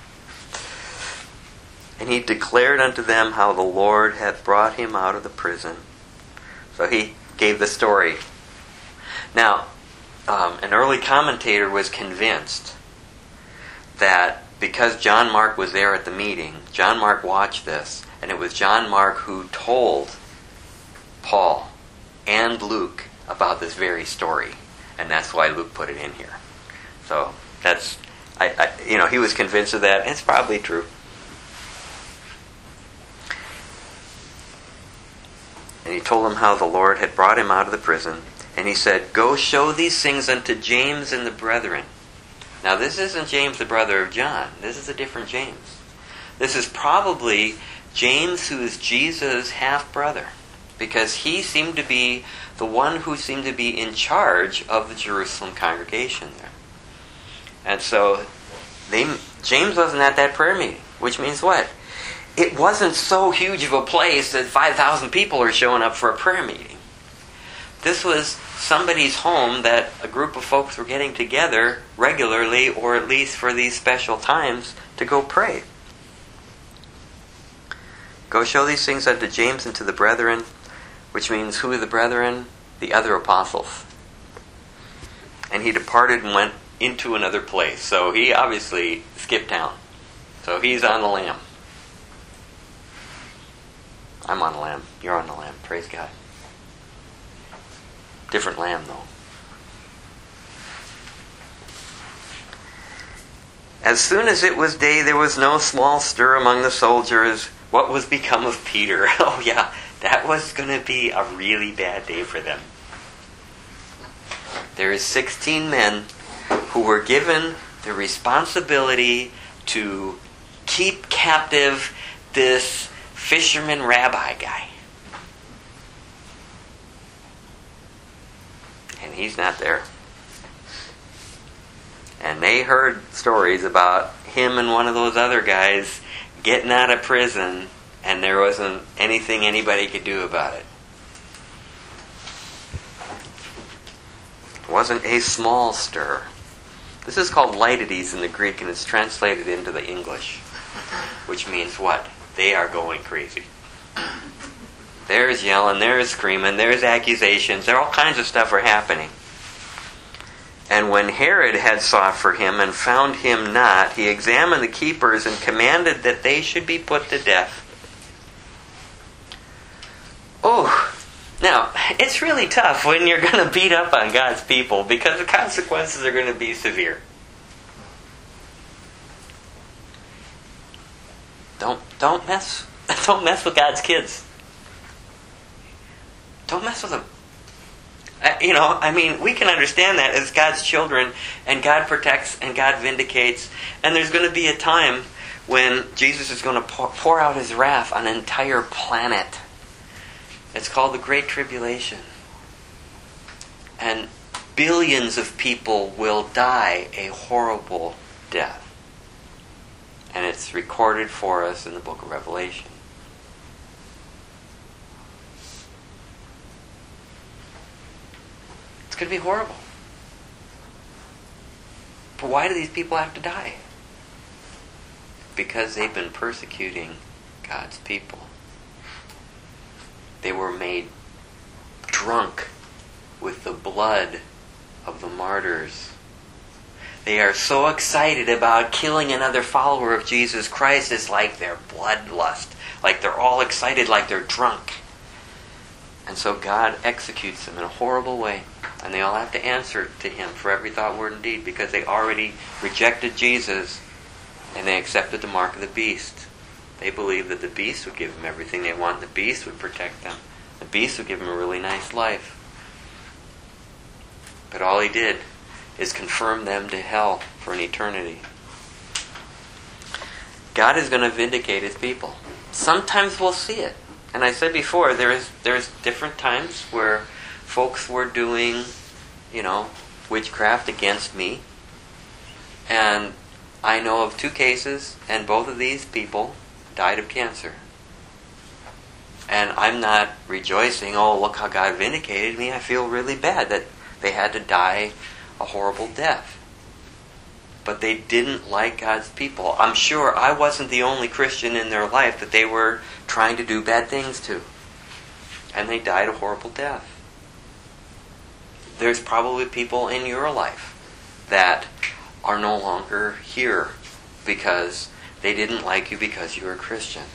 And he declared unto them how the Lord had brought him out of the prison. So he gave the story. Now, an early commentator was convinced that because John Mark was there at the meeting, John Mark watched this, and it was John Mark who told Paul and Luke about this very story. And that's why Luke put it in here. So that's, he was convinced of that, and it's probably true. And he told them how the Lord had brought him out of the prison. And he said, go show these things unto James and the brethren. Now this isn't James the brother of John. This is a different James. This is probably James, who is Jesus' half-brother. Because he seemed to be the one who seemed to be in charge of the Jerusalem congregation there. And so James wasn't at that prayer meeting. Which means what? It wasn't so huge of a place that 5,000 people are showing up for a prayer meeting. This was somebody's home that a group of folks were getting together regularly, or at least for these special times, to go pray. Go show these things unto James and to the brethren, which means who are the brethren? The other apostles. And he departed and went into another place. So he obviously skipped town. So he's on the lam. I'm on the lam. You're on the lam. Praise God. Different lamb, though. As soon as it was day, there was no small stir among the soldiers. What was become of Peter? Oh yeah, that was going to be a really bad day for them. There is 16 men who were given the responsibility to keep captive this fisherman rabbi guy. And he's not there. And they heard stories about him and one of those other guys getting out of prison, and there wasn't anything anybody could do about it. It wasn't a small stir. This is called Lydides in the Greek, and it's translated into the English, which means what? They are going crazy. There's yelling, there's screaming, there's accusations, there all kinds of stuff are happening. And when Herod had sought for him and found him not, he examined the keepers and commanded that they should be put to death. Oh, now, it's really tough when you're going to beat up on God's people because the consequences are going to be severe. Don't mess with God's kids. Don't mess with them. We can understand that as God's children, and God protects and God vindicates. And there's going to be a time when Jesus is going to pour out His wrath on an entire planet. It's called the Great Tribulation. And billions of people will die a horrible death. And it's recorded for us in the book of Revelation. It's going to be horrible. But why do these people have to die? Because they've been persecuting God's people. They were made drunk with the blood of the martyrs. They are so excited about killing another follower of Jesus Christ, it's like their bloodlust. Like they're all excited, like they're drunk. And so God executes them in a horrible way. And they all have to answer to Him for every thought, word, and deed, because they already rejected Jesus and they accepted the mark of the beast. They believed that the beast would give them everything they want. The beast would protect them. The beast would give them a really nice life. But all he did is confirm them to hell for an eternity. God is going to vindicate His people. Sometimes we'll see it. And I said before, there's different times where folks were doing, witchcraft against me. And I know of 2 cases, and both of these people died of cancer. And I'm not rejoicing, oh, look how God vindicated me. I feel really bad that they had to die a horrible death. But they didn't like God's people. I'm sure I wasn't the only Christian in their life that they were trying to do bad things to. And they died a horrible death. There's probably people in your life that are no longer here because they didn't like you because you were a Christian.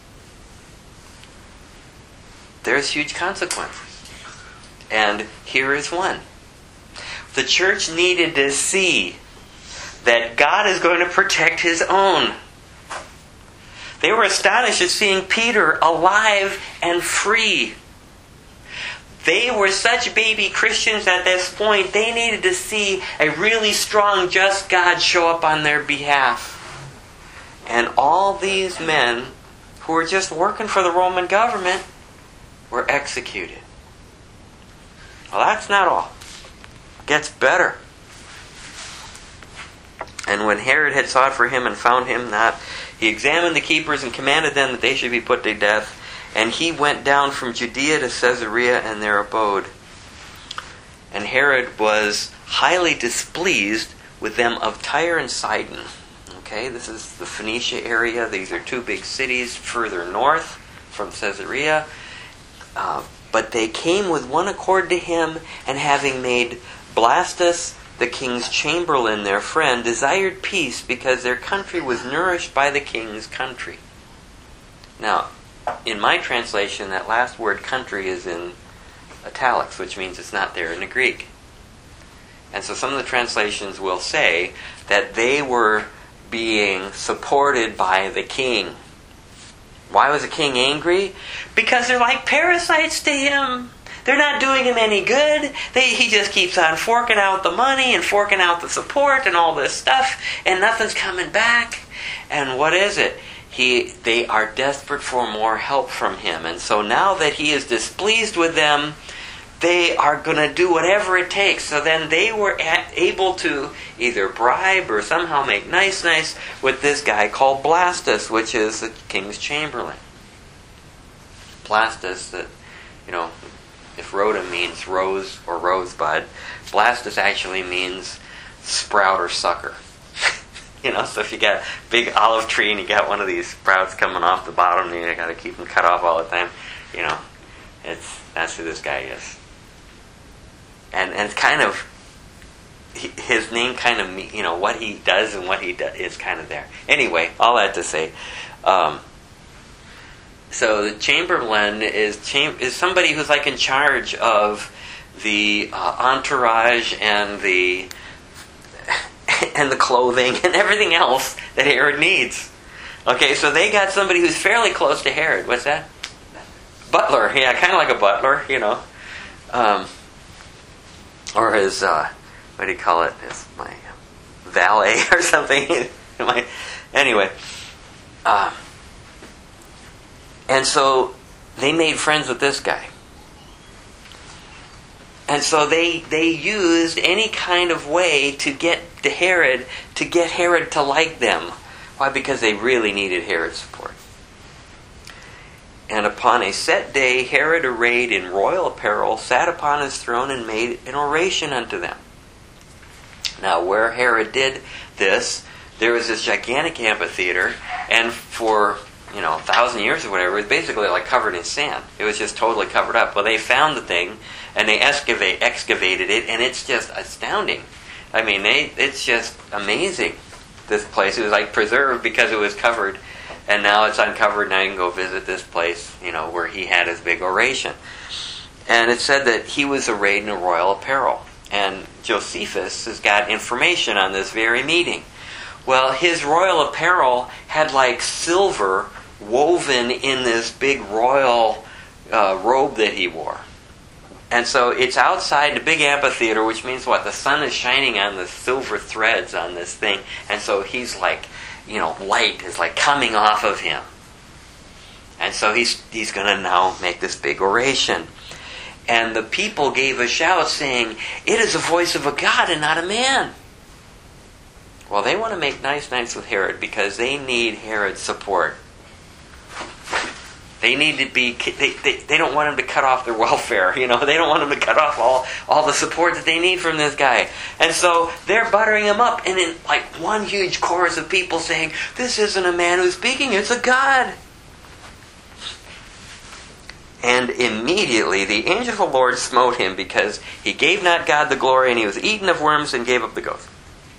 There's huge consequences. And here is one. The church needed to see that God is going to protect His own. They were astonished at seeing Peter alive and free. They were such baby Christians at this point, they needed to see a really strong, just God show up on their behalf. And all these men who were just working for the Roman government were executed. Well, that's not all. It gets better. And when Herod had sought for him and found him not, he examined the keepers and commanded them that they should be put to death. And he went down from Judea to Caesarea and there abode. And Herod was highly displeased with them of Tyre and Sidon. Okay, this is the Phoenicia area. These are 2 big cities further north from Caesarea. But they came with one accord to him, and having made Blastus the king's chamberlain their friend, desired peace because their country was nourished by the king's country. Now, in my translation, that last word country is in italics, which means it's not there in the Greek. And so some of the translations will say that they were being supported by the king. Why was the king angry? Because they're like parasites to him. They're not doing him any good. He just keeps on forking out the money and forking out the support and all this stuff, and nothing's coming back. And what is it? They are desperate for more help from him. And so now that he is displeased with them, they are going to do whatever it takes. So then they were able to either bribe or somehow make nice with this guy called Blastus, which is the king's chamberlain. Blastus, if rhoda means rose or rosebud, Blastus actually means sprout or sucker. So if you got a big olive tree and you got one of these sprouts coming off the bottom, you got to keep them cut off all the time. That's who this guy is. And it's kind of, his name kind of, what he does and what he does is kind of there. Anyway, all that to say, so the chamberlain is somebody who's like in charge of the entourage and the clothing and everything else that Herod needs. Okay, so they got somebody who's fairly close to Herod. What's that? Butler. Yeah, kind of like a butler, or his, what do you call it? His, my valet or something. Anyway. And so they made friends with this guy. And so they used any kind of way to get Herod to like them. Why? Because they really needed Herod's support. And upon a set day, Herod, arrayed in royal apparel, sat upon his throne and made an oration unto them. Now, where Herod did this, there was this gigantic amphitheater, and for 1,000 years or whatever, it was basically like covered in sand. It was just totally covered up. Well, they found the thing, and they excavated it, and it's just astounding. I mean, it's just amazing, this place. It was like preserved because it was covered, and now it's uncovered. Now you can go visit this place, where he had his big oration. And it said that he was arrayed in a royal apparel. And Josephus has got information on this very meeting. Well, his royal apparel had like silver woven in this big royal robe that he wore. And so it's outside the big amphitheater, which means what? The sun is shining on the silver threads on this thing. And so he's like, light is like coming off of him. And so he's going to now make this big oration. And the people gave a shout saying, "It is the voice of a God and not a man." Well, they want to make nice with Herod because they need Herod's support. They need to be. They don't want him to cut off their welfare. They don't want him to cut off all the support that they need from this guy. And so they're buttering him up, and in like one huge chorus of people saying, "This isn't a man who's speaking; it's a God." And immediately the angel of the Lord smote him, because he gave not God the glory, and he was eaten of worms and gave up the ghost.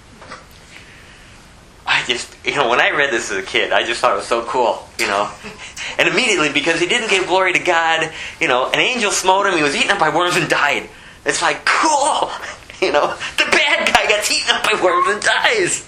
I just, when I read this as a kid, I just thought it was so cool, And immediately, because he didn't give glory to God, an angel smote him, he was eaten up by worms and died. It's like, cool! The bad guy gets eaten up by worms and dies!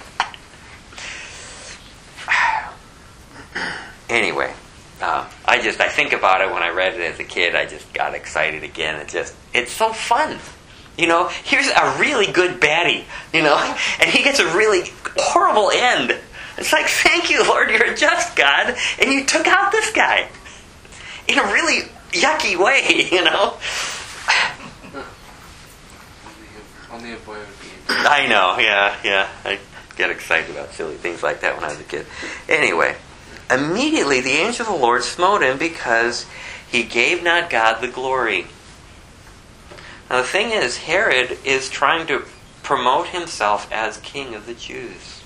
Anyway. I think about it when I read it as a kid. I just got excited again. It's so fun. Here's a really good baddie, and he gets a really horrible end. It's like, thank you, Lord, you're a just God, and you took out this guy in a really yucky way, Only a boy would be. I know, yeah. I get excited about silly things like that when I was a kid. Anyway. Immediately the angel of the Lord smote him, because he gave not God the glory. Now the thing is, Herod is trying to promote himself as king of the Jews.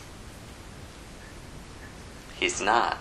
He's not.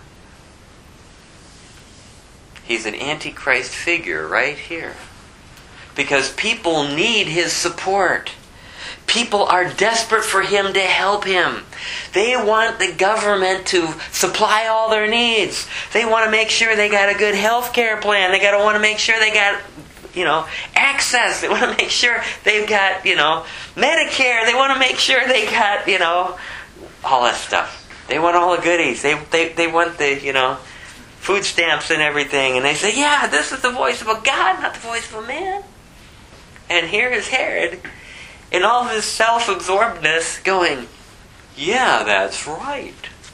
He's an antichrist figure right here. Because people need his support. People are desperate for him to help him. They want the government to supply all their needs. They want to make sure they got a good health care plan. They want to make sure they got, access. They want to make sure they've got, Medicare. They want to make sure they got, all that stuff. They want all the goodies. They want the, food stamps and everything. And they say, yeah, this is the voice of a God, not the voice of a man. And here is Herod, in all of his self-absorbedness, going, yeah, that's right.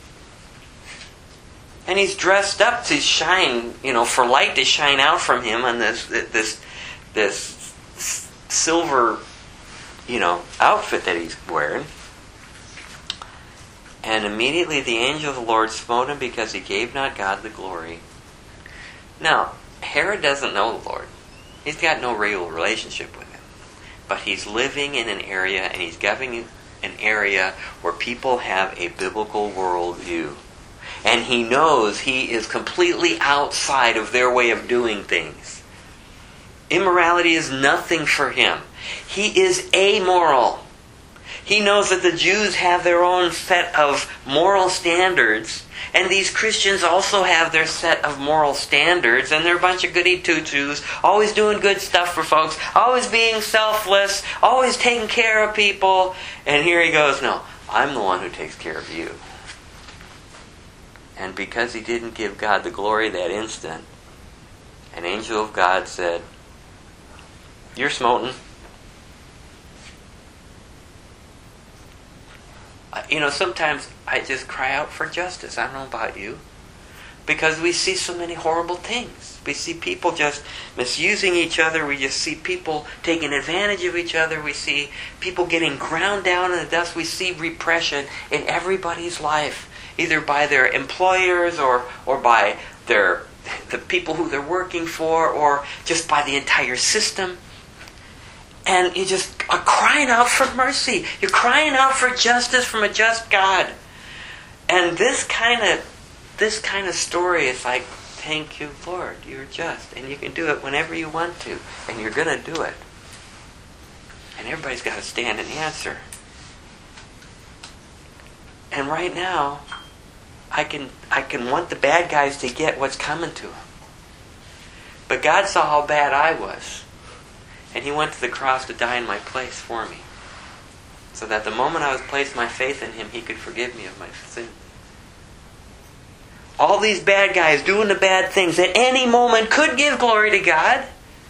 And he's dressed up to shine, for light to shine out from him on this silver, outfit that he's wearing. And immediately the angel of the Lord smote him, because he gave not God the glory. Now, Herod doesn't know the Lord. He's got no real relationship with him. But he's living in an area, and he's governing an area where people have a biblical worldview. And he knows he is completely outside of their way of doing things. Immorality is nothing for him. He is amoral. He knows that the Jews have their own set of moral standards, and these Christians also have their set of moral standards, and they're a bunch of goody two-shoes, always doing good stuff for folks, always being selfless, always taking care of people. And here he goes, no, I'm the one who takes care of you. And because he didn't give God the glory that instant, an angel of God said, you're smoten. Sometimes I just cry out for justice. I don't know about you. because we see so many horrible things. We see people just misusing each other. We just see people taking advantage of each other. We see people getting ground down in the dust. We see repression in everybody's life, either by their employers or by the people who they're working for, or just by the entire system. And you just are crying out for mercy. You're crying out for justice from a just God. And this kind of story is like, thank you, Lord, you're just. And you can do it whenever you want to. And you're going to do it. And everybody's got to stand and answer. And right now, I can want the bad guys to get what's coming to them. But God saw how bad I was. And He went to the cross to die in my place for me. So that the moment I was placed my faith in Him, He could forgive me of my sin. All these bad guys doing the bad things at any moment could give glory to God.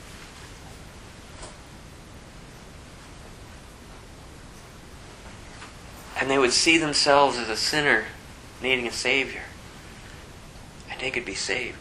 And they would see themselves as a sinner needing a Savior. And they could be saved.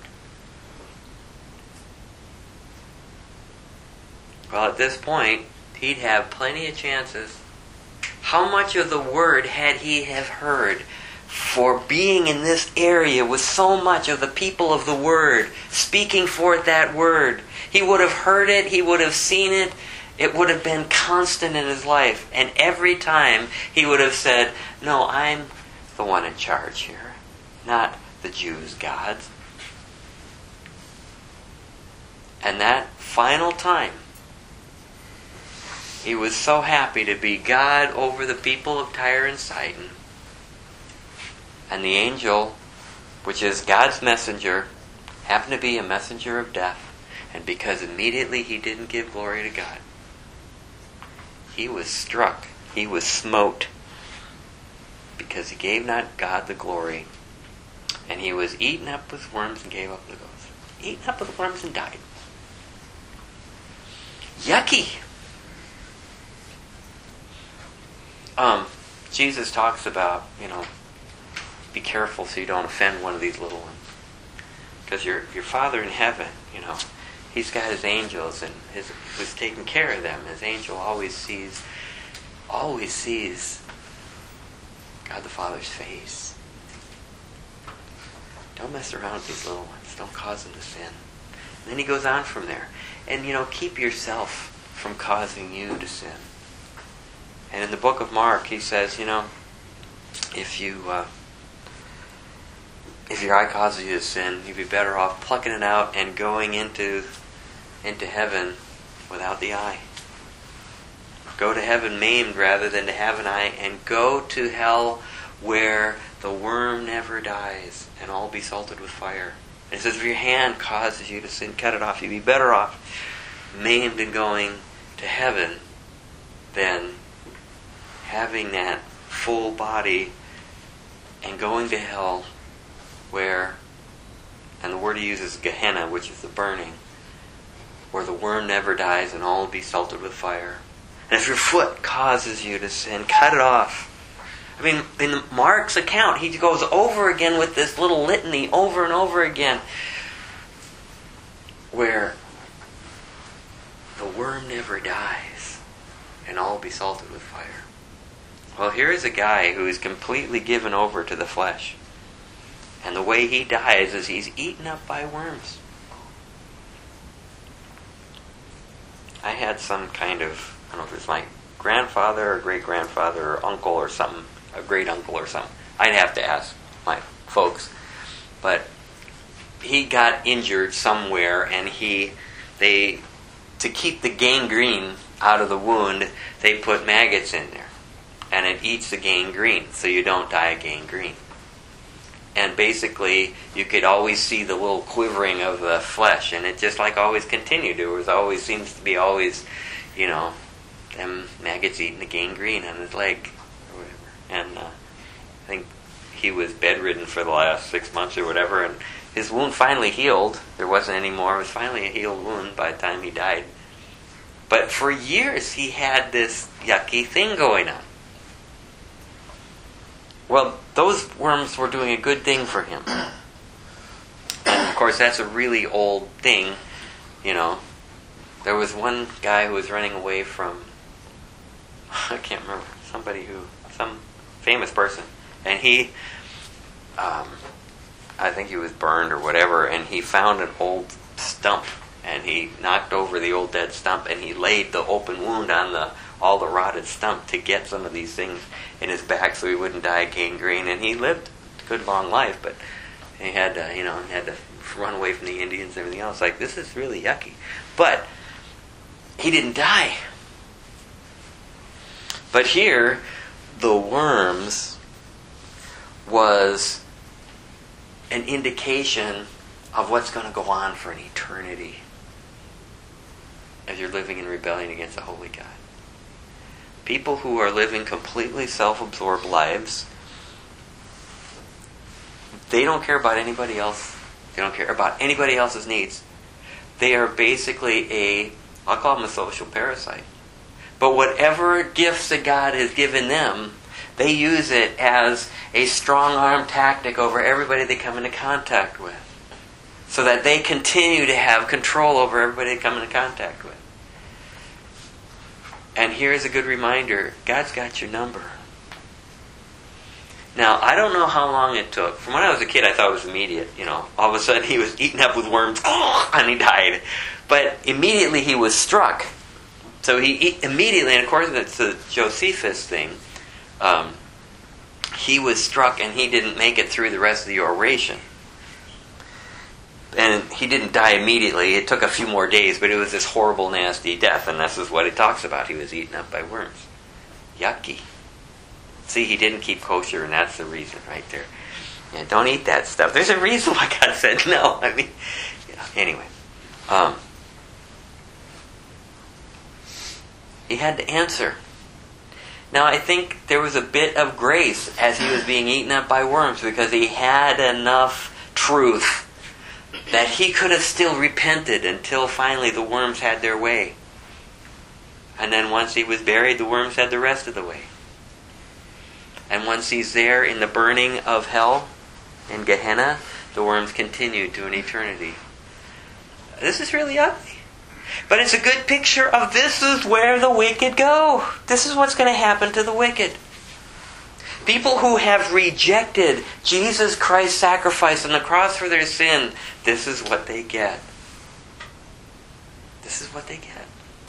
Well, at this point, he'd have plenty of chances. How much of the Word had he have heard for being in this area with so much of the people of the Word speaking forth that Word? He would have heard it. He would have seen it. It would have been constant in his life. And every time he would have said, no, I'm the one in charge here, not the Jews' gods. And that final time, he was so happy to be God over the people of Tyre and Sidon. And the angel, which is God's messenger, happened to be a messenger of death. And because immediately he didn't give glory to God, he was struck, he was smote, because he gave not God the glory. And he was eaten up with worms and gave up the ghost. Eaten up with worms and died. Yucky! Jesus talks about, be careful so you don't offend one of these little ones. Because your Father in heaven, He's got His angels and was taking care of them. His angel always sees God the Father's face. Don't mess around with these little ones. Don't cause them to sin. And then he goes on from there. And, keep yourself from causing you to sin. And in the book of Mark, he says, if your eye causes you to sin, you'd be better off plucking it out and going into heaven without the eye. Go to heaven maimed rather than to have an eye, and go to hell where the worm never dies and all be salted with fire. And it says, if your hand causes you to sin, cut it off. You'd be better off maimed and going to heaven than having that full body and going to hell where, and the word he uses is Gehenna, which is the burning, where the worm never dies and all will be salted with fire. And if your foot causes you to sin, cut it off. I mean, in Mark's account, he goes over again with this little litany over and over again, where the worm never dies and all will be salted with fire. Well, here is a guy who is completely given over to the flesh. And the way he dies is he's eaten up by worms. I had some kind of, I don't know if it was my grandfather or great-grandfather or uncle or something, a great-uncle or something. I'd have to ask my folks. But he got injured somewhere, and to keep the gangrene out of the wound, they put maggots in there. And it eats the gangrene, so you don't die of gangrene. And basically, you could always see the little quivering of the flesh, and it just always continued. There was always, seems to be always, them maggots eating the gangrene on his leg, or whatever. And I think he was bedridden for the last 6 months or whatever, and his wound finally healed. There wasn't any more. It was finally a healed wound by the time he died. But for years, he had this yucky thing going on. Well, those worms were doing a good thing for him. course, that's a really old thing, you know. There was one guy who was running away from, I can't remember, some famous person. And he, I think he was burned or whatever, and he found an old stump. And he knocked over the old dead stump, and he laid the open wound on all the rotted stump to get some of these things in his back so he wouldn't die of gangrene. And he lived a good long life, but he had to run away from the Indians and everything else. Like, this is really yucky. But he didn't die. But here, the worms was an indication of what's going to go on for an eternity as you're living in rebellion against the holy God. People who are living completely self-absorbed lives, they don't care about anybody else. They don't care about anybody else's needs. They are basically I'll call them a social parasite. But whatever gifts that God has given them, they use it as a strong-arm tactic over everybody they come into contact with, so that they continue to have control over everybody they come into contact with. And here's a good reminder, God's got your number. Now, I don't know how long it took. From when I was a kid, I thought it was immediate. All of a sudden he was eaten up with worms, and he died. But immediately he was struck. So immediately, and according to Josephus thing, he was struck and he didn't make it through the rest of the oration. And he didn't die immediately. It took a few more days, but it was this horrible, nasty death. And this is what it talks about. He was eaten up by worms. Yucky. See, he didn't keep kosher, and that's the reason right there. Yeah, don't eat that stuff. There's a reason why God said no. Anyway. He had to answer. Now, I think there was a bit of grace as he was being eaten up by worms, because he had enough truth that he could have still repented until finally the worms had their way. And then once he was buried, the worms had the rest of the way. And once he's there in the burning of hell, in Gehenna, the worms continued to an eternity. This is really ugly. But it's a good picture of this is where the wicked go. This is what's going to happen to the wicked. People who have rejected Jesus Christ's sacrifice on the cross for their sin, this is what they get. This is what they get.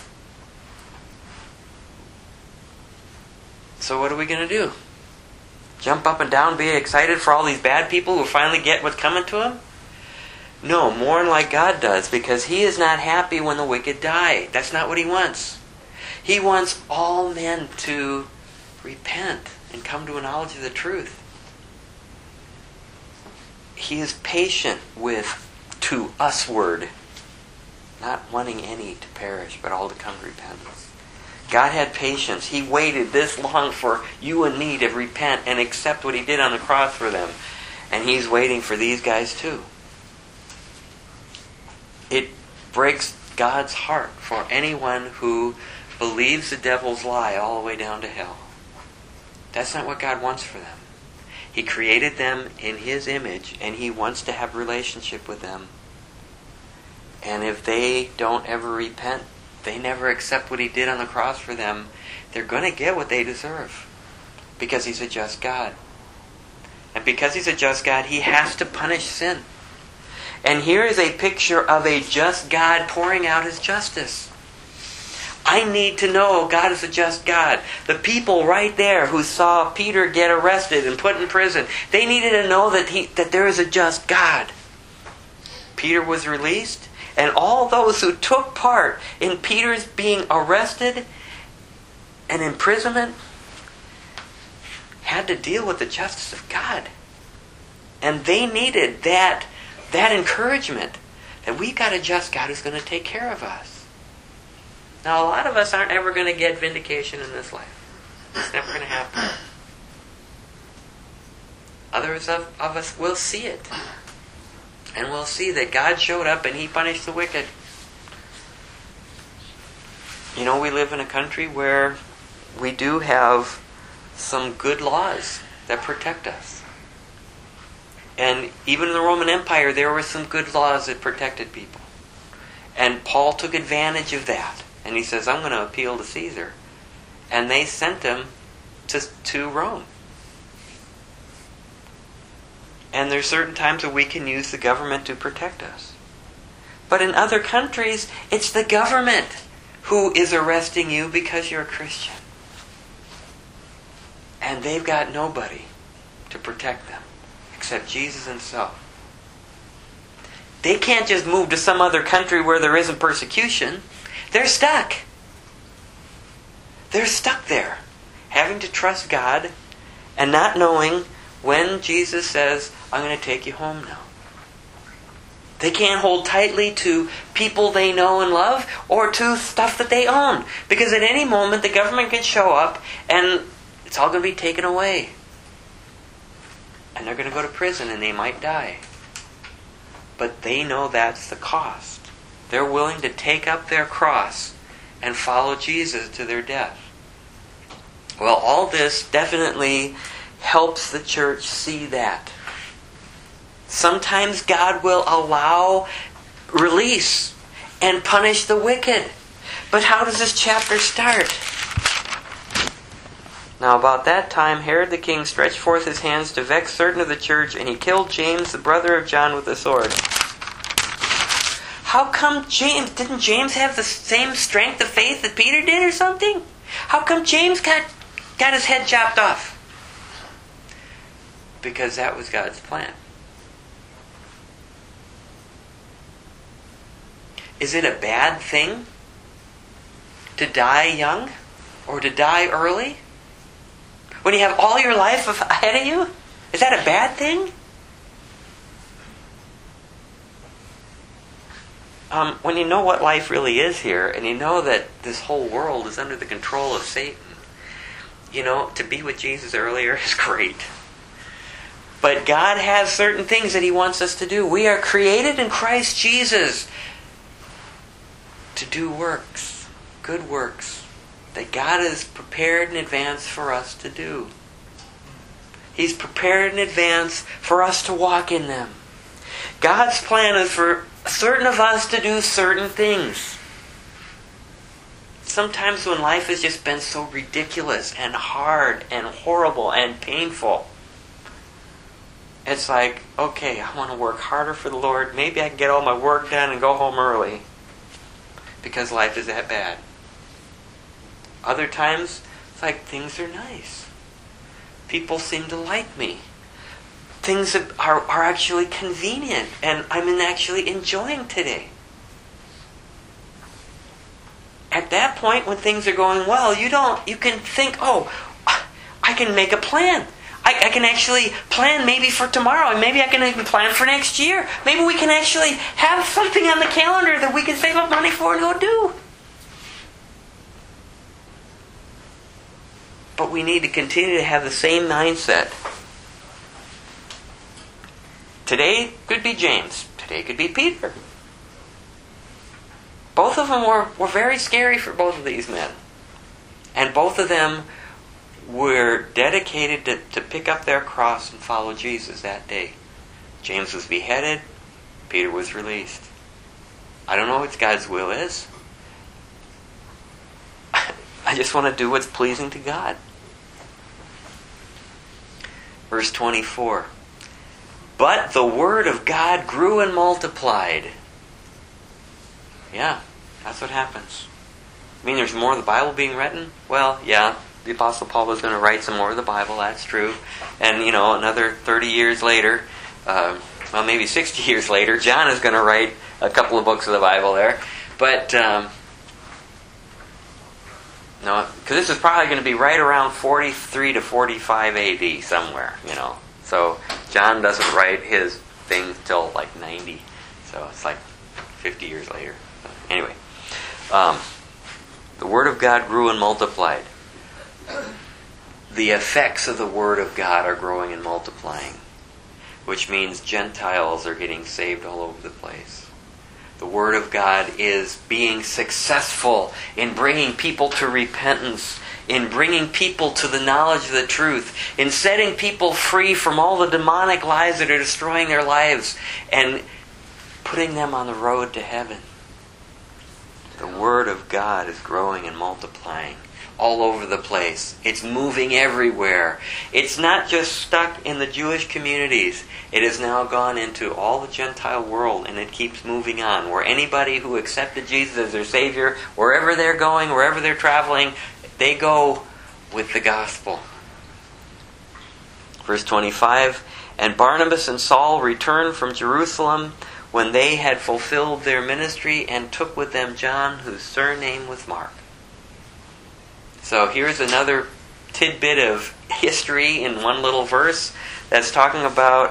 So what are we going to do? Jump up and down, be excited for all these bad people who finally get what's coming to them? No, mourn like God does, because He is not happy when the wicked die. That's not what He wants. He wants all men to repent and come to a knowledge of the truth. He is patient with to usward, not wanting any to perish, but all to come to repentance. God had patience. He waited this long for you and me to repent and accept what He did on the cross for them. And He's waiting for these guys too. It breaks God's heart for anyone who believes the devil's lie all the way down to hell. That's not what God wants for them. He created them in His image, and He wants to have a relationship with them. And if they don't ever repent, they never accept what He did on the cross for them, they're going to get what they deserve. Because He's a just God. And because He's a just God, He has to punish sin. And here is a picture of a just God pouring out His justice. I need to know God is a just God. The people right there who saw Peter get arrested and put in prison, they needed to know that there is a just God. Peter was released, and all those who took part in Peter's being arrested and imprisonment had to deal with the justice of God. And they needed that encouragement that we've got a just God who's going to take care of us. Now, a lot of us aren't ever going to get vindication in this life. It's never going to happen. Others of us will see it. And we'll see that God showed up and He punished the wicked. We live in a country where we do have some good laws that protect us. And even in the Roman Empire, there were some good laws that protected people. And Paul took advantage of that. And he says, I'm going to appeal to Caesar. And they sent him to Rome. And there's certain times that we can use the government to protect us. But in other countries, it's the government who is arresting you because you're a Christian. And they've got nobody to protect them except Jesus himself. They can't just move to some other country where there isn't persecution. They're stuck. They're stuck there, having to trust God and not knowing when Jesus says, I'm going to take you home now. They can't hold tightly to people they know and love or to stuff that they own. Because at any moment the government can show up and it's all going to be taken away. And they're going to go to prison and they might die. But they know that's the cost. They're willing to take up their cross and follow Jesus to their death. Well, all this definitely helps the church see that. Sometimes God will allow release and punish the wicked. But how does this chapter start? Now about that time, Herod the king stretched forth his hands to vex certain of the church, and he killed James, the brother of John, with the sword. How come James? Didn't James have the same strength of faith that Peter did or something? How come James got his head chopped off? Because that was God's plan. Is it a bad thing to die young or to die early? When you have all your life ahead of you? Is that a bad thing? When you know what life really is here, and you know that this whole world is under the control of Satan, to be with Jesus earlier is great. But God has certain things that He wants us to do. We are created in Christ Jesus to do works, good works, that God has prepared in advance for us to do. He's prepared in advance for us to walk in them. God's plan is for certain of us to do certain things. Sometimes when life has just been so ridiculous and hard and horrible and painful, it's like, okay, I want to work harder for the Lord. Maybe I can get all my work done and go home early. Because life is that bad. Other times, it's like things are nice. People seem to like me. Things are actually convenient, and I'm actually enjoying today. At that point, when things are going well, you can think, oh, I can make a plan. I can actually plan maybe for tomorrow, and maybe I can even plan for next year. Maybe we can actually have something on the calendar that we can save up money for and go do. But we need to continue to have the same mindset. Today could be James. Today could be Peter. Both of them were very scary for both of these men. And both of them were dedicated to pick up their cross and follow Jesus that day. James was beheaded. Peter was released. I don't know what God's will is. I just want to do what's pleasing to God. Verse 24. But the word of God grew and multiplied. Yeah, that's what happens. I mean, there's more of the Bible being written? Well, yeah. The Apostle Paul was going to write some more of the Bible, that's true. And, another 30 years later, maybe 60 years later, John is going to write a couple of books of the Bible there. But, no, because this is probably going to be right around 43 to 45 AD somewhere, So, John doesn't write his thing till like 90. So, it's like 50 years later. Anyway, the Word of God grew and multiplied. The effects of the Word of God are growing and multiplying, which means Gentiles are getting saved all over the place. The Word of God is being successful in bringing people to repentance in bringing people to the knowledge of the truth, in setting people free from all the demonic lies that are destroying their lives, and putting them on the road to heaven. The Word of God is growing and multiplying all over the place. It's moving everywhere. It's not just stuck in the Jewish communities. It has now gone into all the Gentile world, and it keeps moving on. Where anybody who accepted Jesus as their Savior, wherever they're going, wherever they're traveling, they go with the gospel. Verse 25, and Barnabas and Saul returned from Jerusalem when they had fulfilled their ministry, and took with them John, whose surname was Mark. So here's another tidbit of history in one little verse that's talking about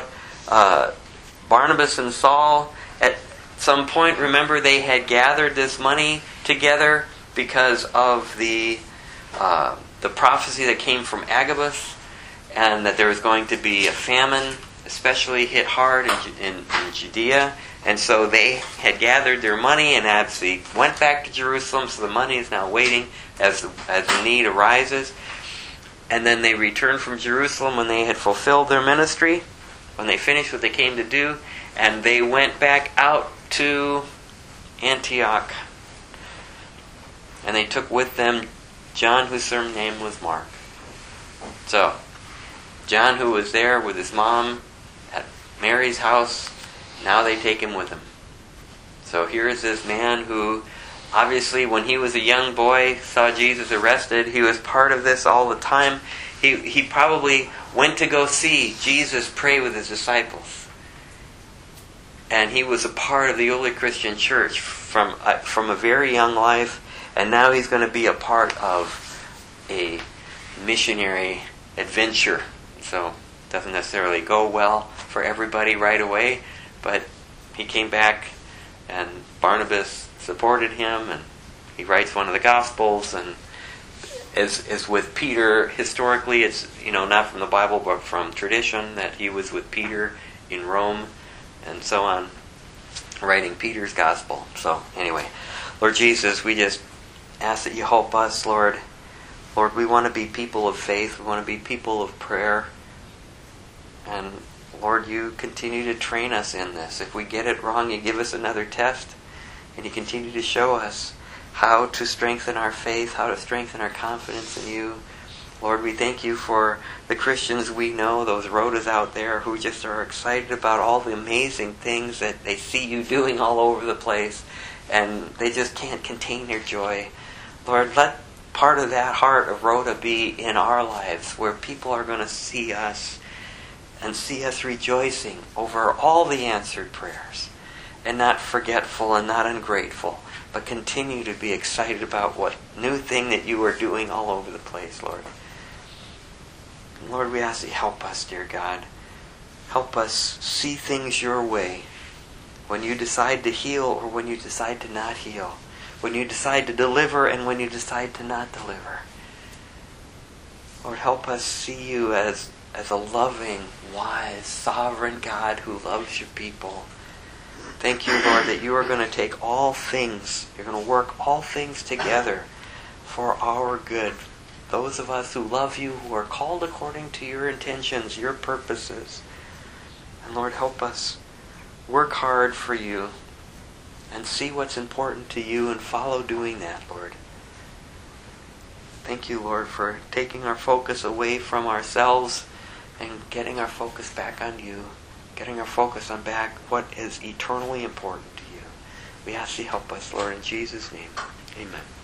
Barnabas and Saul. At some point, remember, they had gathered this money together because of the prophecy that came from Agabus, and that there was going to be a famine, especially hit hard in Judea. And so they had gathered their money and actually went back to Jerusalem, so the money is now waiting as the need arises. And then they returned from Jerusalem when they had fulfilled their ministry, when they finished what they came to do, and they went back out to Antioch. And they took with them John, whose surname was Mark. So, John, who was there with his mom at Mary's house, now they take him with them. So here is this man who, obviously, when he was a young boy, saw Jesus arrested. He was part of this all the time. He probably went to go see Jesus pray with his disciples. And he was a part of the early Christian church from a very young life. And now he's going to be a part of a missionary adventure. So it doesn't necessarily go well for everybody right away. But he came back, and Barnabas supported him, and he writes one of the Gospels. And as with Peter, historically, it's not from the Bible, but from tradition, that he was with Peter in Rome, and so on, writing Peter's Gospel. So anyway, Lord Jesus, we just ask that you help us, Lord. Lord, we want to be people of faith. We want to be people of prayer. And Lord, you continue to train us in this. If we get it wrong, you give us another test, and you continue to show us how to strengthen our faith, how to strengthen our confidence in you. Lord, we thank you for the Christians we know, those Rhodas out there who just are excited about all the amazing things that they see you doing all over the place, and they just can't contain their joy. Lord, let part of that heart of Rhoda be in our lives, where people are going to see us and see us rejoicing over all the answered prayers, and not forgetful and not ungrateful, but continue to be excited about what new thing that you are doing all over the place, Lord. And Lord, we ask that you help us, dear God. Help us see things your way. When you decide to heal or when you decide to not heal. When you decide to deliver and when you decide to not deliver. Lord, help us see you as a loving, wise, sovereign God who loves your people. Thank you, Lord, that you are going to take all things, you're going to work all things together for our good. Those of us who love you, who are called according to your intentions, your purposes. And Lord, help us work hard for you and see what's important to you and follow doing that, Lord. Thank you, Lord, for taking our focus away from ourselves and getting our focus back on you. Getting our focus on back what is eternally important to you. We ask you to help us, Lord, in Jesus' name. Amen.